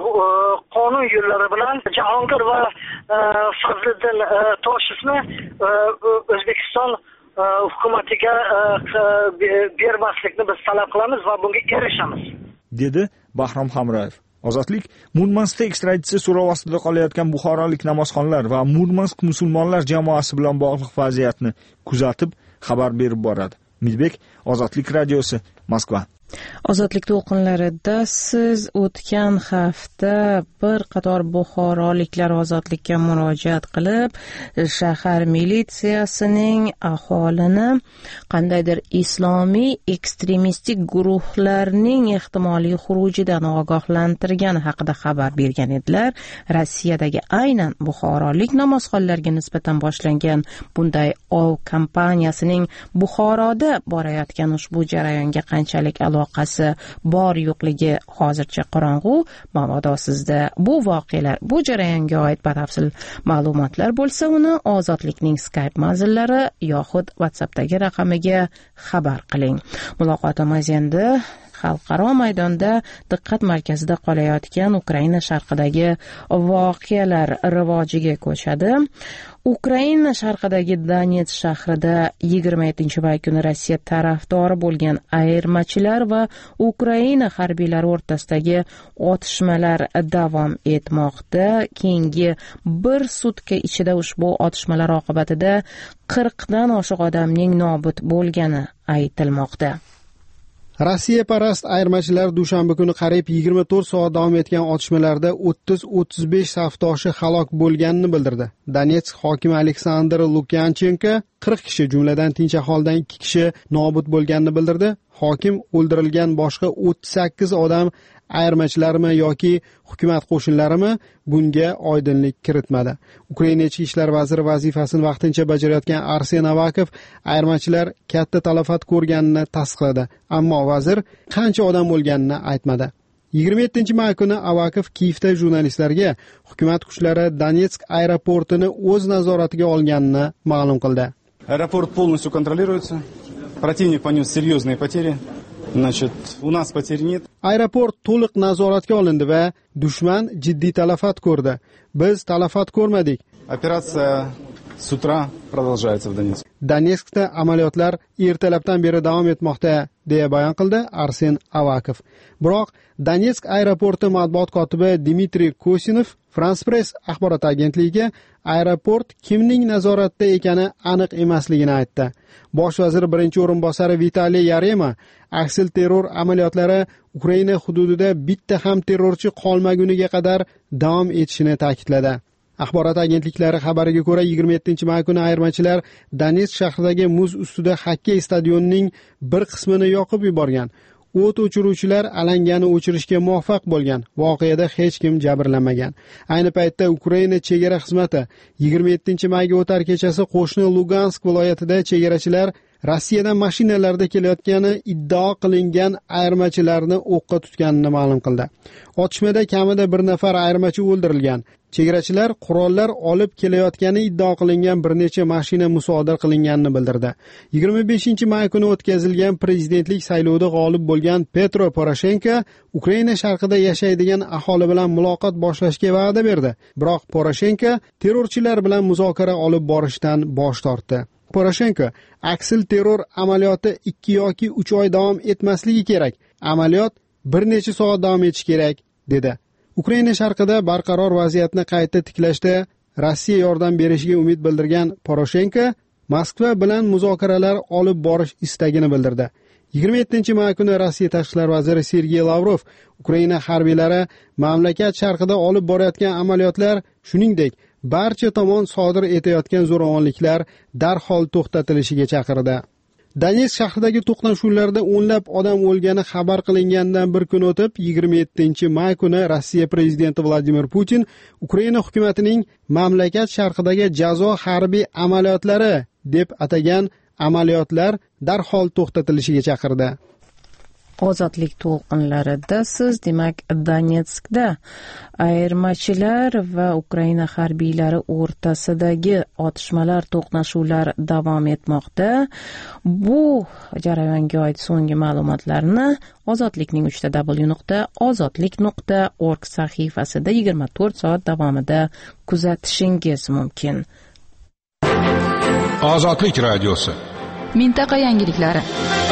qonun yo'llari bilan Jahongir va Fazliddin Toshevni O'zbekiston hukumatiga bermaslikni biz talab qilamiz va bunga erishamiz, dedi Bahrom Hamroyev. Ozodlik Murmanskda ekstraditsiya so'rovi ostida qolayotgan buxorolik namozxonlar va Murmansk musulmonlar jamoasi bilan bog'liq vaziyatni kuzatib xabar berib boradi. Midbek, Ozodlik radiosi, Moskva. Ozodlik to'lqinlarida siz o'tgan hafta bir qator buxoroliklar ozodlikka murojaat qilib, shahar militsiyasining aholini qandaydir islomiy ekstremistik guruhlarning ehtimoliy xurujidan ogohlantirgani haqida xabar bergan edilar. Rossiyadagi aynan buxorolik namozxonlarga nisbatan boshlangan bunday ov kampaniyasining Buxoroda borayotgan ushbu jarayonga qanchalik aloqasi bor yo'qligi hozircha qorong'u. Mabodo sizda bu voqealar, bu jarayonga oid batafsil ma'lumotlar bo'lsa, uni Ozodlikning Skype manzillari yoxud WhatsAppdagi raqamiga xabar qiling. Muloqotimiz endi xalqaro maydonda diqqat markazida qolayotgan Ukraina sharqidagi voqealar rivojiga ko'chadi. Ukraina sharqidagi Donetsk shahrida yigirma yettinchi may kuni Rossiya tarafdori bo'lgan ayirmachilar va Ukraina harbiylari o'rtasidagi otishmalar davom etmoqda. Keyingi bir sutka ichida ushbu otishmalar oqibatida qirqdan oshiq odamning nobud bo'lgani aytilmoqda. Rossiya parast ayirmachilar dushanba kuni qariyb yigirma to'rt soat davom etgan otishmalarda o'ttiz o'ttiz besh safdoshi halok bo'lganini bildirdi. Donetsk hokimi Aleksandr Lukyanchenko qirq kishi, jumladan tinch aholidan ikki kishi nobud bo'lganini bildirdi. Hokim o'ldirilgan boshqa o'ttiz sakkiz odam ayirmachilarmi yoki hukumat qo'shinlarimi, bunga oydinlik kiritmadi. Ukraina ichki ishlar vaziri vazifasini vaqtincha bajarayotgan Arsen Avakov ayirmachilar katta talafot ko'rganini tasdiqladi, ammo vazir qancha odam o'lganini aytmadi. yigirma yettinchi may kuni Avakov Kiyevda jurnalistlarga hukumat kuchlari Donetsk aeroportini o'z nazoratiga olganini ma'lum qildi. Aeroport полностью контролируется. Противник понес серьезные потери. Значит, у нас потерь нет. Aeroport to'liq nazoratga olindi va dushman jiddiy talafot ko'rdi. Biz talafot ko'rmadik. Operatsiya с утра продолжается в Донецке. Donetskda amaliyotlar ertalabdan beri davom etmoqda, deya bayon qildi Arsen Avakov. Biroq Donetsk aeroporti matbuot kotibi Dmitriy Kosinov France Press axborot agentligiga aeroport kimning nazoratida ekani aniq emasligini aytdi. Bosh vazir birinchi o'rinbosari Vitaliy Yarema aksil terror amaliyotlari Ukraina hududida bitta ham terrorchi qolmaguniga qadar davom etishini ta'kidladi. Axborot agentliklari xabariga ko'ra yigirma yettinchi may kuni ayirmachilar Donetsk shahridagi muz ustida xokkey stadionining bir qismini yoqib yuborgan. O't o'chiruvchilar alangani o'chirishga muvaffaq bo'lgan. Voqeada hech kim jabrlanmagan. Ayni paytda Ukraina chegara xizmati yigirma yettinchi mayga o'tar kechasi qo'shni Lugansk viloyatida chegarachilar Rossiyadan mashinalarda kelayotgani iddao qilingan ayirmachilarni o'qqa tutganini ma'lum qildi. Otishmada kamida bir nafar ayirmachi o'ldirilgan. Chegarachilar qurollar olib kelayotgani iddao qilingan bir necha mashina musodara qilinganini bildirdi. yigirma beshinchi may kuni o'tkazilgan prezidentlik saylovida g'olib bo'lgan Petro Poroshenko Ukraina sharqida yashaydigan aholi bilan muloqot boshlashga va'da berdi. Biroq Poroshenko terrorchilar bilan muzokara olib borishdan bosh tortdi. Poroshenko aksil terror amaliyoti ikki yoki uch oy davom etmasligi kerak. Amaliyot bir necha soat davom etishi kerak, dedi. Ukraina sharqida barqaror vaziyatni qayta tiklashda Rossiya yordam berishiga umid bildirgan Poroshenko Moskva bilan muzokaralar olib borish istagini bildirdi. yigirma yettinchi may kuni Rossiya tashqi ishlar vaziri Sergey Lavrov Ukraina harbiylari mamlakat sharqida olib borayotgan amaliyotlar, shuningdek, barcha tomon sodir etayotgan zo'ravonliklar darhol to'xtatilishiga chaqirdi. Donetsk shahridagi to'qnashuvlarda o'nlab odam o'lgani xabar qilingandan bir kun o'tib, yigirma yettinchi may kuni Rossiya prezidenti Vladimir Putin Ukraina hukumatining mamlakat sharqidagi jazo harbiy amaliyotlari deb atagan amaliyotlar darhol to'xtatilishiga chaqirdi. Ozodlik to'lqinlarida siz, demak, Donetskda ayirmachilar va Ukraina harbiylari o'rtasidagi otishmalar, to'qnashuvlar davom etmoqda. Bu jarayonga oid so'nggi ma'lumotlarni Ozodlikning uch w nuqta ozodlik nuqta org sahifasida yigirma to'rt soat davomida kuzatishingiz mumkin. Ozodlik radiosi. Mintaqa yangiliklari.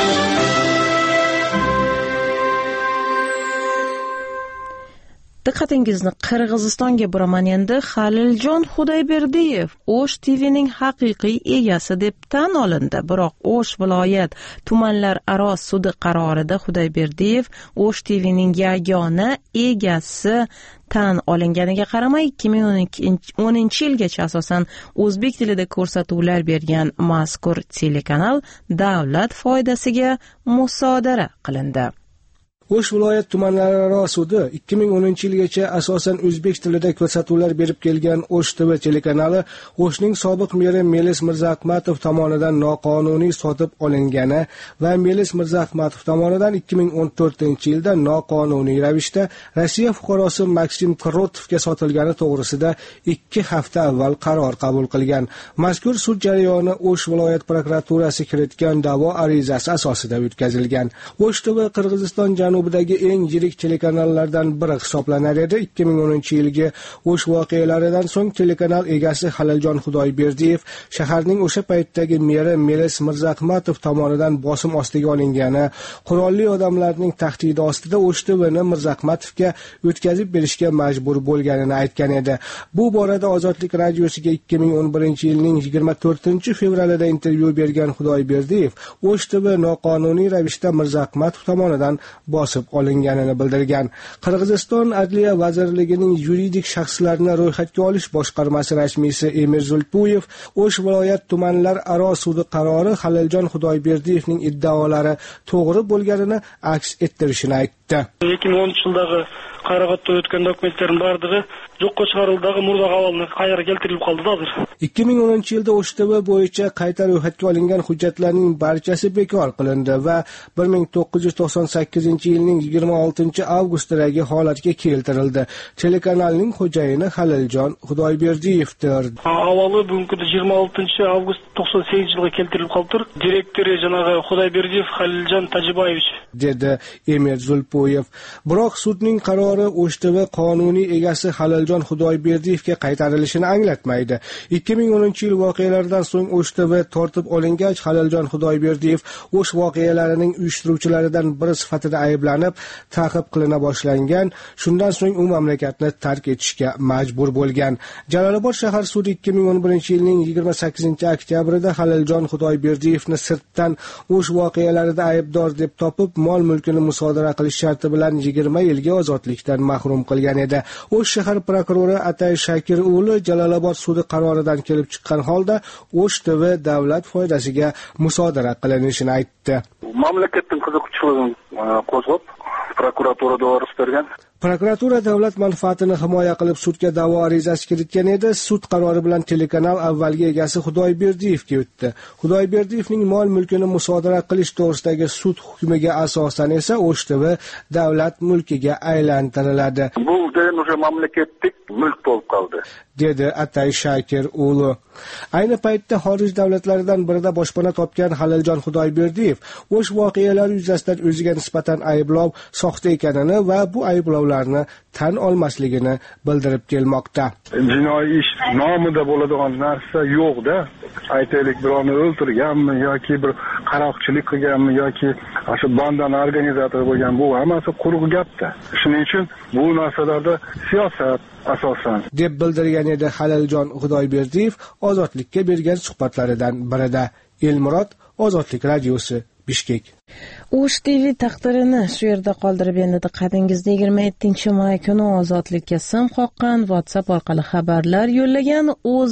Diqqatingizni Qirg'izistonga buraman endi. Haliljon Xudoyberdiyev O'sh T V'ning haqiqiy egasi deb tan olindi. Biroq O'sh viloyat tumanlar aro sudi qarorida Xudoyberdiyev O'sh T V'ning yagona egasi tan olinganiga qaramay ikki ming o'ninchi yilgacha asosan o'zbek tilida ko'rsatuvlar bergan mazkur telekanal davlat foydasiga musodara qilindi. O'sh viloyat tumanlararo sudi ikki ming o'ninchi yilgacha asosan o'zbek tilida ko'rsatuvlar berib kelgan O'sh T V telekanali O'shning sobiq meri Melis Mirzaahmatov tomonidan noqonuniy sotib olingani va Melis Mirzaahmatov tomonidan ikki ming o'n to'rtinchi yilda noqonuniy ravishda Rossiya fuqarosi Maksim Krotovga sotilgani to'g'risida ikki hafta avval qaror qabul qilgan. Mazkur sud jarayoni O'sh viloyat prokuraturasi kiritgan da'vo arizasi asosida o'tkazilgan. O'sh T V Qirg'iziston janubidagi eng yirik telekanallardan biri hisoblanar edi. ikki ming o'ninchi yilgi O'sh voqealaridan so'ng telekanal egasi Haliljon Xudoyberdiyev shaharning o'sha paytdagi meri Melis Mirzaahmatov tomonidan bosim ostiga olingani, qurolli odamlarning tahdidi ostida O'sh T V'ni Mirzaahmatovga o'tkazib berishga majbur bo'lganini aytgan edi. Bu borada Ozodlik radiosiga ikki ming o'n birinchi yilning yigirma to'rtinchi fevralida intervyu bergan Xudoyberdiyev O'sh T V noqonuniy ravishda Mirzaahmatov tomonidan bosib olinganini bildirgan. Qirg'iziston Adliya vazirligining yuridik shaxslarni ro'yxatga olish boshqarmasi rasmiysi Emir Zultuyev O'sh viloyat tumanlar aro sudi qarori Haliljon Xudoyberdiyevning iddaolari to'g'ri bo'lganini aks ettirishini aytdi. ikki ming o'ninchi yildagi карагатта өткөн документтердин баардыгы жокко чыгарылды, дагы мурдагы абалына кайра келтирилип калды да азыр. ikki ming o'ninchi yilda O S T V bo'yicha qayta ro'yxatga olingan hujjatlarning barchasi bekor qilindi va bir ming to'qqiz yuz to'qson sakkizinchi yilning yigirma oltinchi avgustidagi holatga keltirildi. Telekanalning xo'jayini Haliljon Xudoyberdiyevdir. Avalı bugungi yigirma oltinchi avgust to'qson sakkizinchi yilga keltirilib qoldi. Direktori janagı Xudoyberdiyev Haliljon Tajiboyevich dedi Emir Zulpoyev. Biroq sudning qarori O S T V qonuniy egasi Haliljon Xudoyberdiyevga qaytarilishini anglatmaydi. ikki ming o'ninchi yil voqealaridan so'ng O S T V tortib olingach, Haliljon Xudoyberdiyev o'sh voqealarining uyushtiruvchilaridan biri sifatida ayblanib, ta'qib qilina boshlangan. Shundan so'ng u mamlakatni tark etishga majbur bo'lgan. Jalolobod shahar sudi ikki ming o'n birinchi yilning yigirma sakkizinchi oktyabrida Haliljon Xudoyberdiyevni sirtdan o'sh voqealarida aybdor deb topib, mol mulkini musodara qilish sharti bilan yigirma yilga ozodlikdan mahrum qilgan edi. O'sh shahar prokurori Atay Shakir o'g'li Jalolobod sudi qaroridan kelib chiqqan holda O S T V davlat foydasiga musodara qilinishini aytdi. Mamlakatning qiziqchiligini qo'zg'ab prokuratura da'vo bergan. Prokuratura davlat manfaatini himoya qilib sudga da'vo arizasi kiritgan edi. Sud qarori bilan telekanal avvalgi egasi Xudoyberdiyevga o'tdi. Xudoyberdiyevning mol mulkini musodara qilish to'g'risidagi sud hukmiga asosan esa O S T V davlat mulkiga aylantiriladi. Bu o'sha mamlakatlik mulk bo'lib qoldi, dedi Atay Shakir o'g'li. Ayni paytda xorij davlatlaridan birida boshpana topgan Haliljon Xudoyberdiyev o'sh voqealari yuzasidan o'ziga nisbatan ayblov soxta ekanini va bu ayblovlarni tan olmasligini bildirib kelmoqda. Jinoiy ish nomida bo'ladigan narsa yo'q-da. Aytaylik, birovni o'ldirganmi yoki bir qaroqchilik qilganmi yoki o'sha bandani organizatori bo'lgan, bu hammasi quruq gapda. Shuning uchun bu narsalarda siyosat asosan deb bildirgan edi Haliljon Xudoyberdiyev Ozodlikka bergan suhbatlaridan birida. Elmurod, Ozodlik radiosi, Bishkek. O S T V taqdirini shu yerda qoldirib endi diqqatingizda yigirma yettinchi may kuni Ozodlikka sim qoqqan WhatsApp orqali xabarlar yo'llagan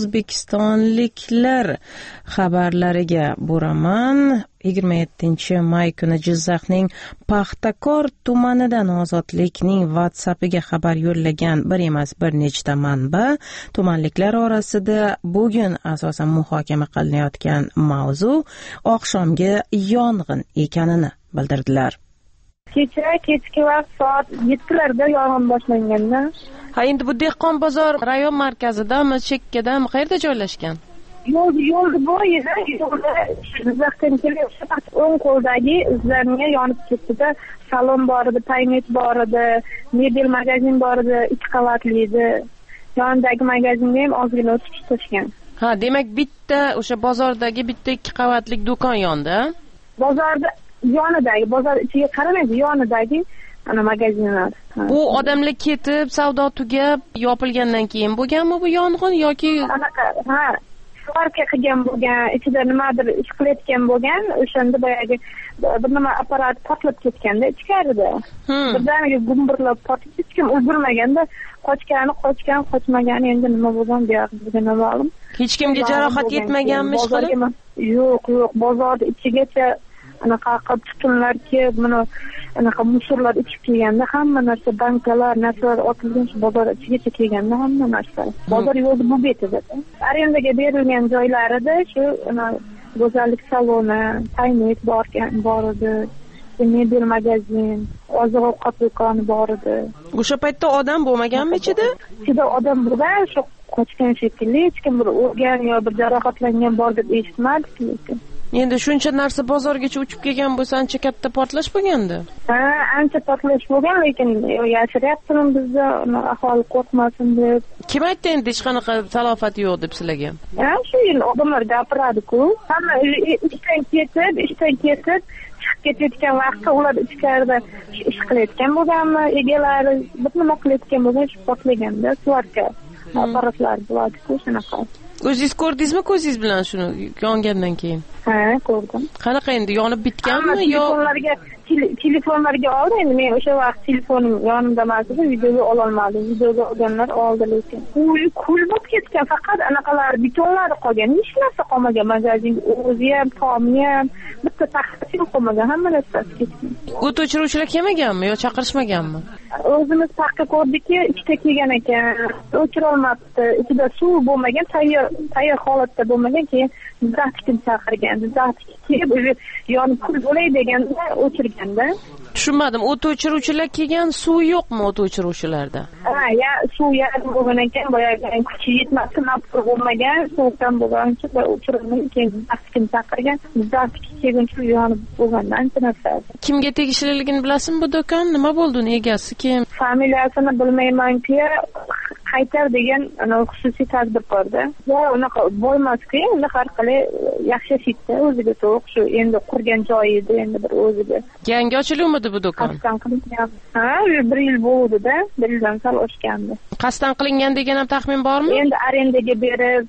o'zbekistonliklar xabarlariga boraman. yigirma yettinchi may kuni Jizzaxning Paxtakor tumanidan Ozodlikning WhatsAppiga xabar yo'llagan bir emas bir nechta manba tumanliklar orasida bugun asosan muhokama qilinayotgan mavzu oqshomgi yong'in ekanini bildirdilar. Kecha kechki vaqt soat yettilarda yong'in boshlanganda. Ha, endi bu Dehqon bozor rayon markazidami, chekkadami, qayerda joylashgan? Yo'l yo'lni bo'yida, yo'lda Jizzaxdan kelayotgan o'ng qo'ldagi izlarga yonib ketdi-da, salon bor edi, paynet bor edi, mebel magazin bor edi, ikki qavatli edi. Yonidagi magazinga ham ozgina o'tib ketishgan. Ha, demak bitta o'sha bozordagi bitta ikki qavatli do'kon yondi. Bozorda yonidagi, bozor ichiga qaramaydi, yonidagi ana magazinlar. Bu odamlar ketib, savdo tugab, yopilgandan keyin bo'lganmi bu yong'in yoki anaqa, ha, svarka qilgan bo'lgan, ichida nimadir ish qilayotgan bo'lgan, o'shanda boyagi bir nima apparat portlab ketganda ichkarida. Birdaniga gumburlab portlab hech kim ulgurmaganda, qochgani qochgan, qochmagani endi nima bo'lgan buyoqda noma'lum. Hech kimga jarohat yetmaganmi ishqilib? Yo'q, yo'q, bozor ichigacha anaqa qilib tutunlar kelib, mana anaqa musorlar ichib kelganda hamma narsa, bankalar, narsalar otilgan shu bozor ichigacha kelganda hamma narsa. Bozor yo'lda bu betida. Arendaga berilgan joylarida shu go'zallik saloni, paynet borgan, bor edi. Mebel magazin, oziq-ovqat do'koni bor edi. O'sha paytda odam bo'lmaganmi ichida? Ichida odam bo'lgan, shu qochgan shekilli, hech kim bir o'lgan yo bir jarohatlangan bor deb eshitmadik lekin. Endi shuncha narsa bozorgacha uchib kelgan bo'lsa, ancha katta portlash bo'lganda. Ha, ancha portlash bo'lgan, lekin yashiryaptimi bizda, aholi qo'rqmasin deb. Kim aytdi endi hech qanaqa talofat yo'q deb sizlarga? Ha, shu yil odamlar gapiradi-ku. Hamma ishdan ketib, ishdan ketib, chiqib ketayotgan vaqtda ular ichkarida ish qilayotgan bo'lganmi, egalari bir nima qilayotgan bo'lgan, shu portlaganda svarka apparatlar bo'ladi-ku, shunaqa. O'zingiz ko'rdingizmi ko'zingiz bilan shuni yongandan keyin? Ha, ko'rdim. Qanaqa endi yonib bitganmi yo telefonlarga telefonlarga oldim. Endi men o'sha vaqt telefonim yonimda emas edi, videoga ola olmadim. Videoga olganlar oldi lekin. Uy kul bo'lib ketgan, faqat anaqalar betonlari qolgan. Hech narsa qolmagan, magazin o'zi ham, tomi ham, bitta taxta qolmagan, hamma narsa ketgan. O't o'chiruvchilar kelmaganmi yo chaqirishmaganmi? o'zimiz paxta ko'rdikki, ikkita kelgan ekan. O'chira olmabdi. Ichida suv bo'lmagan, tayyor tayyor holatda bo'lmagan, keyin zaxtikni chaqirgan. Zaxtik kelib, o'zi yonib kul bo'lay deganda o'chirganda. Tushunmadim. O't o'chiruvchilar kelgan, suv yo'qmi o't o'chiruvchilarda? Ha, ya suv yarim bo'lgan ekan, boyagi kuchi yetmasdan napur bo'lmagan, suvdan bo'lgan uchun o'chirilmay keyin zaxtikni chaqirgan. Zaxtik kelguncha yonib bo'lgandan narsa. Kimga tegishliligini bilasizmi bu do'kon? Nima bo'ldi uni egasi kim? Familiyasini bilmayman-ku, qaytar degan ana xususiy tadbirkorda. Ya unaqa bo'lmas-ku, endi har qalay yaxshi yashaydi, o'ziga to'q, shu endi qurgan joyi edi, endi bir o'ziga. Yangi ochiluvmidi bu do'kon? Qasddan qilingan. Ha, bir yil bo'ldi-da, bir yildan sal oshgandi. Qasddan qilingan degan ham taxmin bormi? Endi arendaga berib,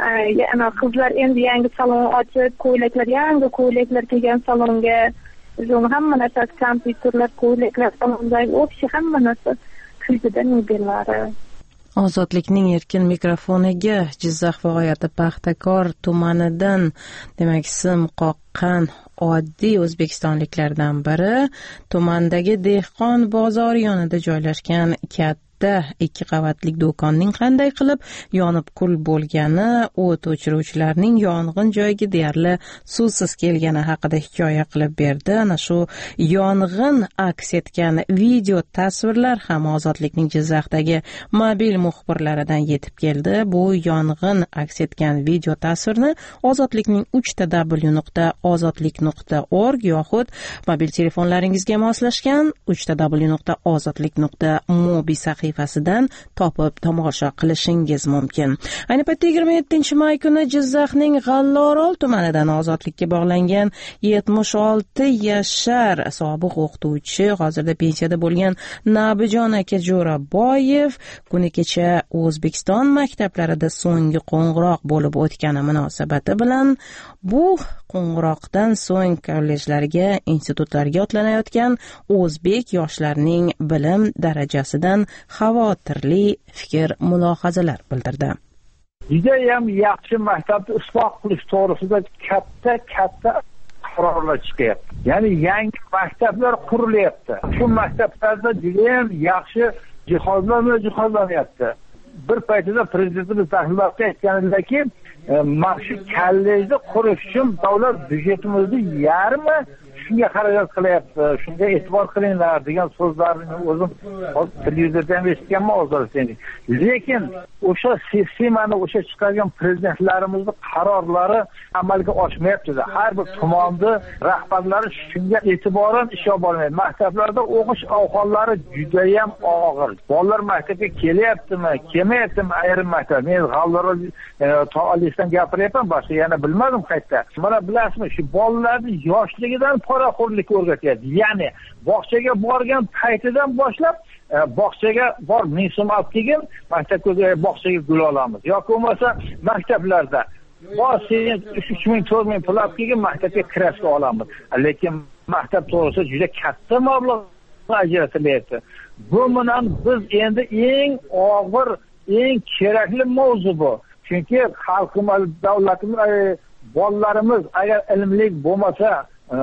ana qizlar endi yangi salon ochib, ko'ylaklar, yangi ko'ylaklar kelgan salonga, o'zim hamma narsa, kompyuterlar, ko'ylaklar, salondagi o'xshi hamma narsa kuydidan mobilari. Ozodlikning erkin mikrofoniga Jizzax viloyati Paxtakor tumanidan, demak, sim qoqqan oddiy o'zbekistonliklardan biri tumandagi dehqon bozori yonida joylashgan katta ikki qavatlik do'konning qanday qilib yonib kul bo'lgani, o't o'chiruvchilarning yong'in joyiga deyarli suvsiz kelgani haqida hikoya qilib berdi. Ana shu yong'in aks etgan video tasvirlar ham Ozodlikning Jizzaxdagi mobil muxbirlaridan yetib keldi. Bu yong'in aks etgan video tasvirni Ozodlikning uch ta w nuqta ozodlik nuqta org yoxud mobil telefonlaringizga moslashgan uch ta w nuqta ozodlik nuqta mobi sahifasidan topib tomosha qilishingiz mumkin. Ayni paytda yigirma yettinchi may kuni Jizzaxning G'allorol tumanidan ozodlikka bog'langan yetmish olti yashar sobiq o'qituvchi, hozirda pensiyada bo'lgan Nabijon aka Jo'raboyev kuni kecha O'zbekiston maktablarida so'nggi qo'ng'iroq bo'lib o'tgani munosabati bilan bu qo'ng'iroqdan so'ng kollejlarga, institutlarga otlanayotgan o'zbek yoshlarining bilim darajasidan xavotirli fikr mulohazalar bildirdi. Judayam yaxshi maktabni isloh qilish to'g'risida katta katta qarorlar chiqyapti. Ya'ni yangi maktablar qurilyapti. Shu maktablarda judayam yaxshi jihozlar jihozlanyapti. Bir paytida prezidentimiz tahlilotda aytganidaki, mana shu kollejni qurish uchun davlat byudjetimizni yarmi shunga xarajat qilyapti, shunga e'tibor qilinglar degan so'zlarni o'zim televizorda ham eshitganman hozir. Lekin o'sha sistemani, o'sha chiqargan prezidentlarimizning qarorlari amalga oshmayapti. Har bir tumanni rahbarlari shunga e'tiboran ish olib bormaydi. Maktablarda o'qish ahvollari juda ham og'ir. Bolalar maktabga kelyaptimi, kelmayaptimi ayrim maktab. Men G'allorol to'g'risidan gapiryapman, boshqa yana bilmadim qayta. Mana bilasizmi, shu bolalarni yoshligidan poraxo'rlikka o'rgatyapti. Ya'ni bog'chaga borgan paytidan boshlab bog'chaga bor, ming so'm olib kelgin, maktabga bog'chaga gul olamiz. yoki bo'lmasa maktablarda bor, sen uch ming to'rt ming pul olib kelgin, maktabga kraska olamiz. Lekin maktab to'g'risida juda katta mablag' ajratilyapti. Bu bilan biz endi eng og'ir, eng kerakli mavzu bu. Chunki xalqimiz, davlatimiz, bolalarimiz agar ilmli bo'lmasa,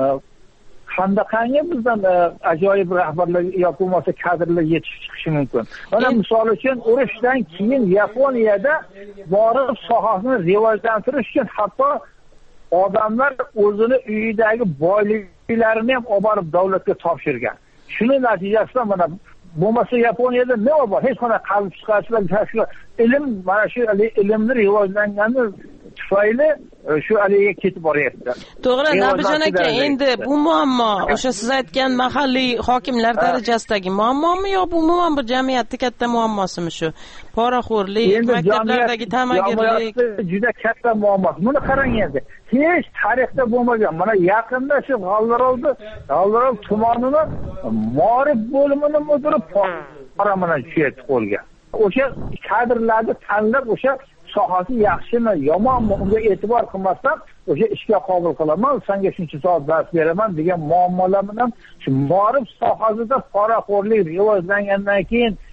qandaqangi bizdan ajoyib rahbarlar yoki bo'lmasa kadrlar yetishib chiqishi mumkin. Mana misol uchun urushdan keyin Yaponiyada borib sohasini rivojlantirish uchun hatto odamlar o'zini uyidagi boyliklarini ham olib borib davlatga topshirgan. Shuni natijasida mana bo'lmasa Yaponiyada nima bor? Hech qanday qalb chiqarishlar, ilm, mana shu ilmni rivojlangani tufayli shu aliga ketib boryapti. To'g'ri, Nabijon aka, endi bu muammo o'sha siz aytgan mahalliy hokimlar darajasidagi muammomi yo bu umuman bir jamiyatning katta muammosimi shu? Poraxo'rlik, maktablardagi tamagirlik juda katta muammo. Buni qarang endi. Hech tarixda bo'lmagan. Mana yaqinda shu G'allorolda, G'allorol tumanini Ma'rif bo'limini mudiri pora bilan tushib qo'lgan. O'sha kadrlarni tanlab, o'sha sohasi yaxshimi, yomonmi, unga e'tibor qilmasdan o'sha ishga qabul qilaman, senga shuncha soat dars beraman degan muammolar bilan shu ma'rif sohasida poraxo'rlik rivojlangandan keyin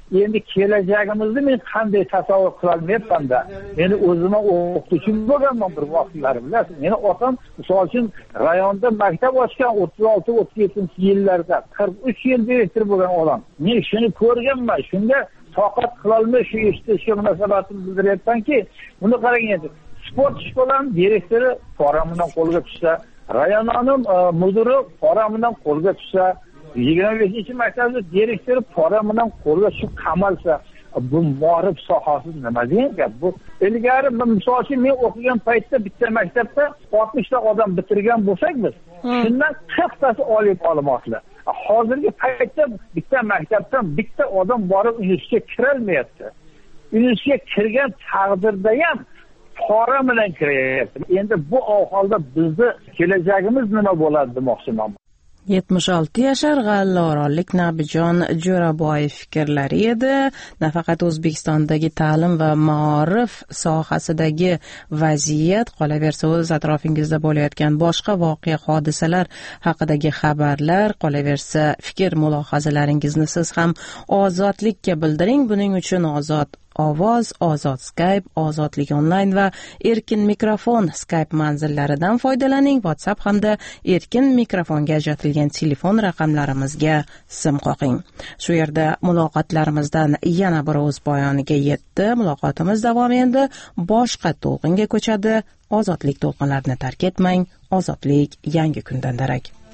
endi kelajagimizni men qanday tasavvur qilolmayapman-da. Meni o'zimga o'qituvchim bo'lganman bir vaqtlar, bilasiz. Meni otam misol uchun rayonda maktab ochgan o'ttiz olti o'ttiz yettinchi yillarda qirq uch yil direktor bo'lgan odam. Men shuni ko'rganman. Shunda toqat qilolmay shu eshitishga munosabatimni bildiryapmanki, buni qarang endi. Sport shkolasi direktori pora bilan qo'lga tushsa, rayonim mudiri pora bilan qo'lga tushsa, yigirma beshinchi maktabda direktori pora bilan qo'lga tushib qamalsa, bu ma'rif sohasi nima degan gap? Bu ilgari misol uchun men o'qigan paytda bitta maktabda oltmish ta odam bitirgan bo'lsak biz, shundan qirq tasi oliy ma'lumotli. Hozirgi paytda bitta maktabdan bitta odam borib universitetga kirolmayapti. Universitetga kirgan taqdirda ham pora bilan kiryapti. Endi bu ahvolda bizni kelajagimiz nima bo'ladi demoqchiman. yetmish olti yashar g'allaorollik Nabijon Jo'raboyev fikrlari edi. Nafaqat O'zbekistondagi ta'lim va ma'rif sohasidagi vaziyat, qolaversa o'z atrofingizda bo'layotgan boshqa voqea hodisalar haqidagi xabarlar, qolaversa fikr mulohazalaringizni siz ham Ozodlikka bildiring. Buning uchun Ozod ovoz, Ozod Skype, Ozodlik onlayn va Erkin mikrofon Skype manzillaridan foydalaning. WhatsApp hamda Erkin mikrofonga ajratilgan telefon raqamlarimizga sim qoqing. Shu yerda muloqotlarimizdan yana bir o'z poyoniga yetdi. Muloqotimiz davomi endi boshqa to'lqinga ko'chadi. Ozodlik to'lqinlarini tark etmang. Ozodlik yangi kundan darak.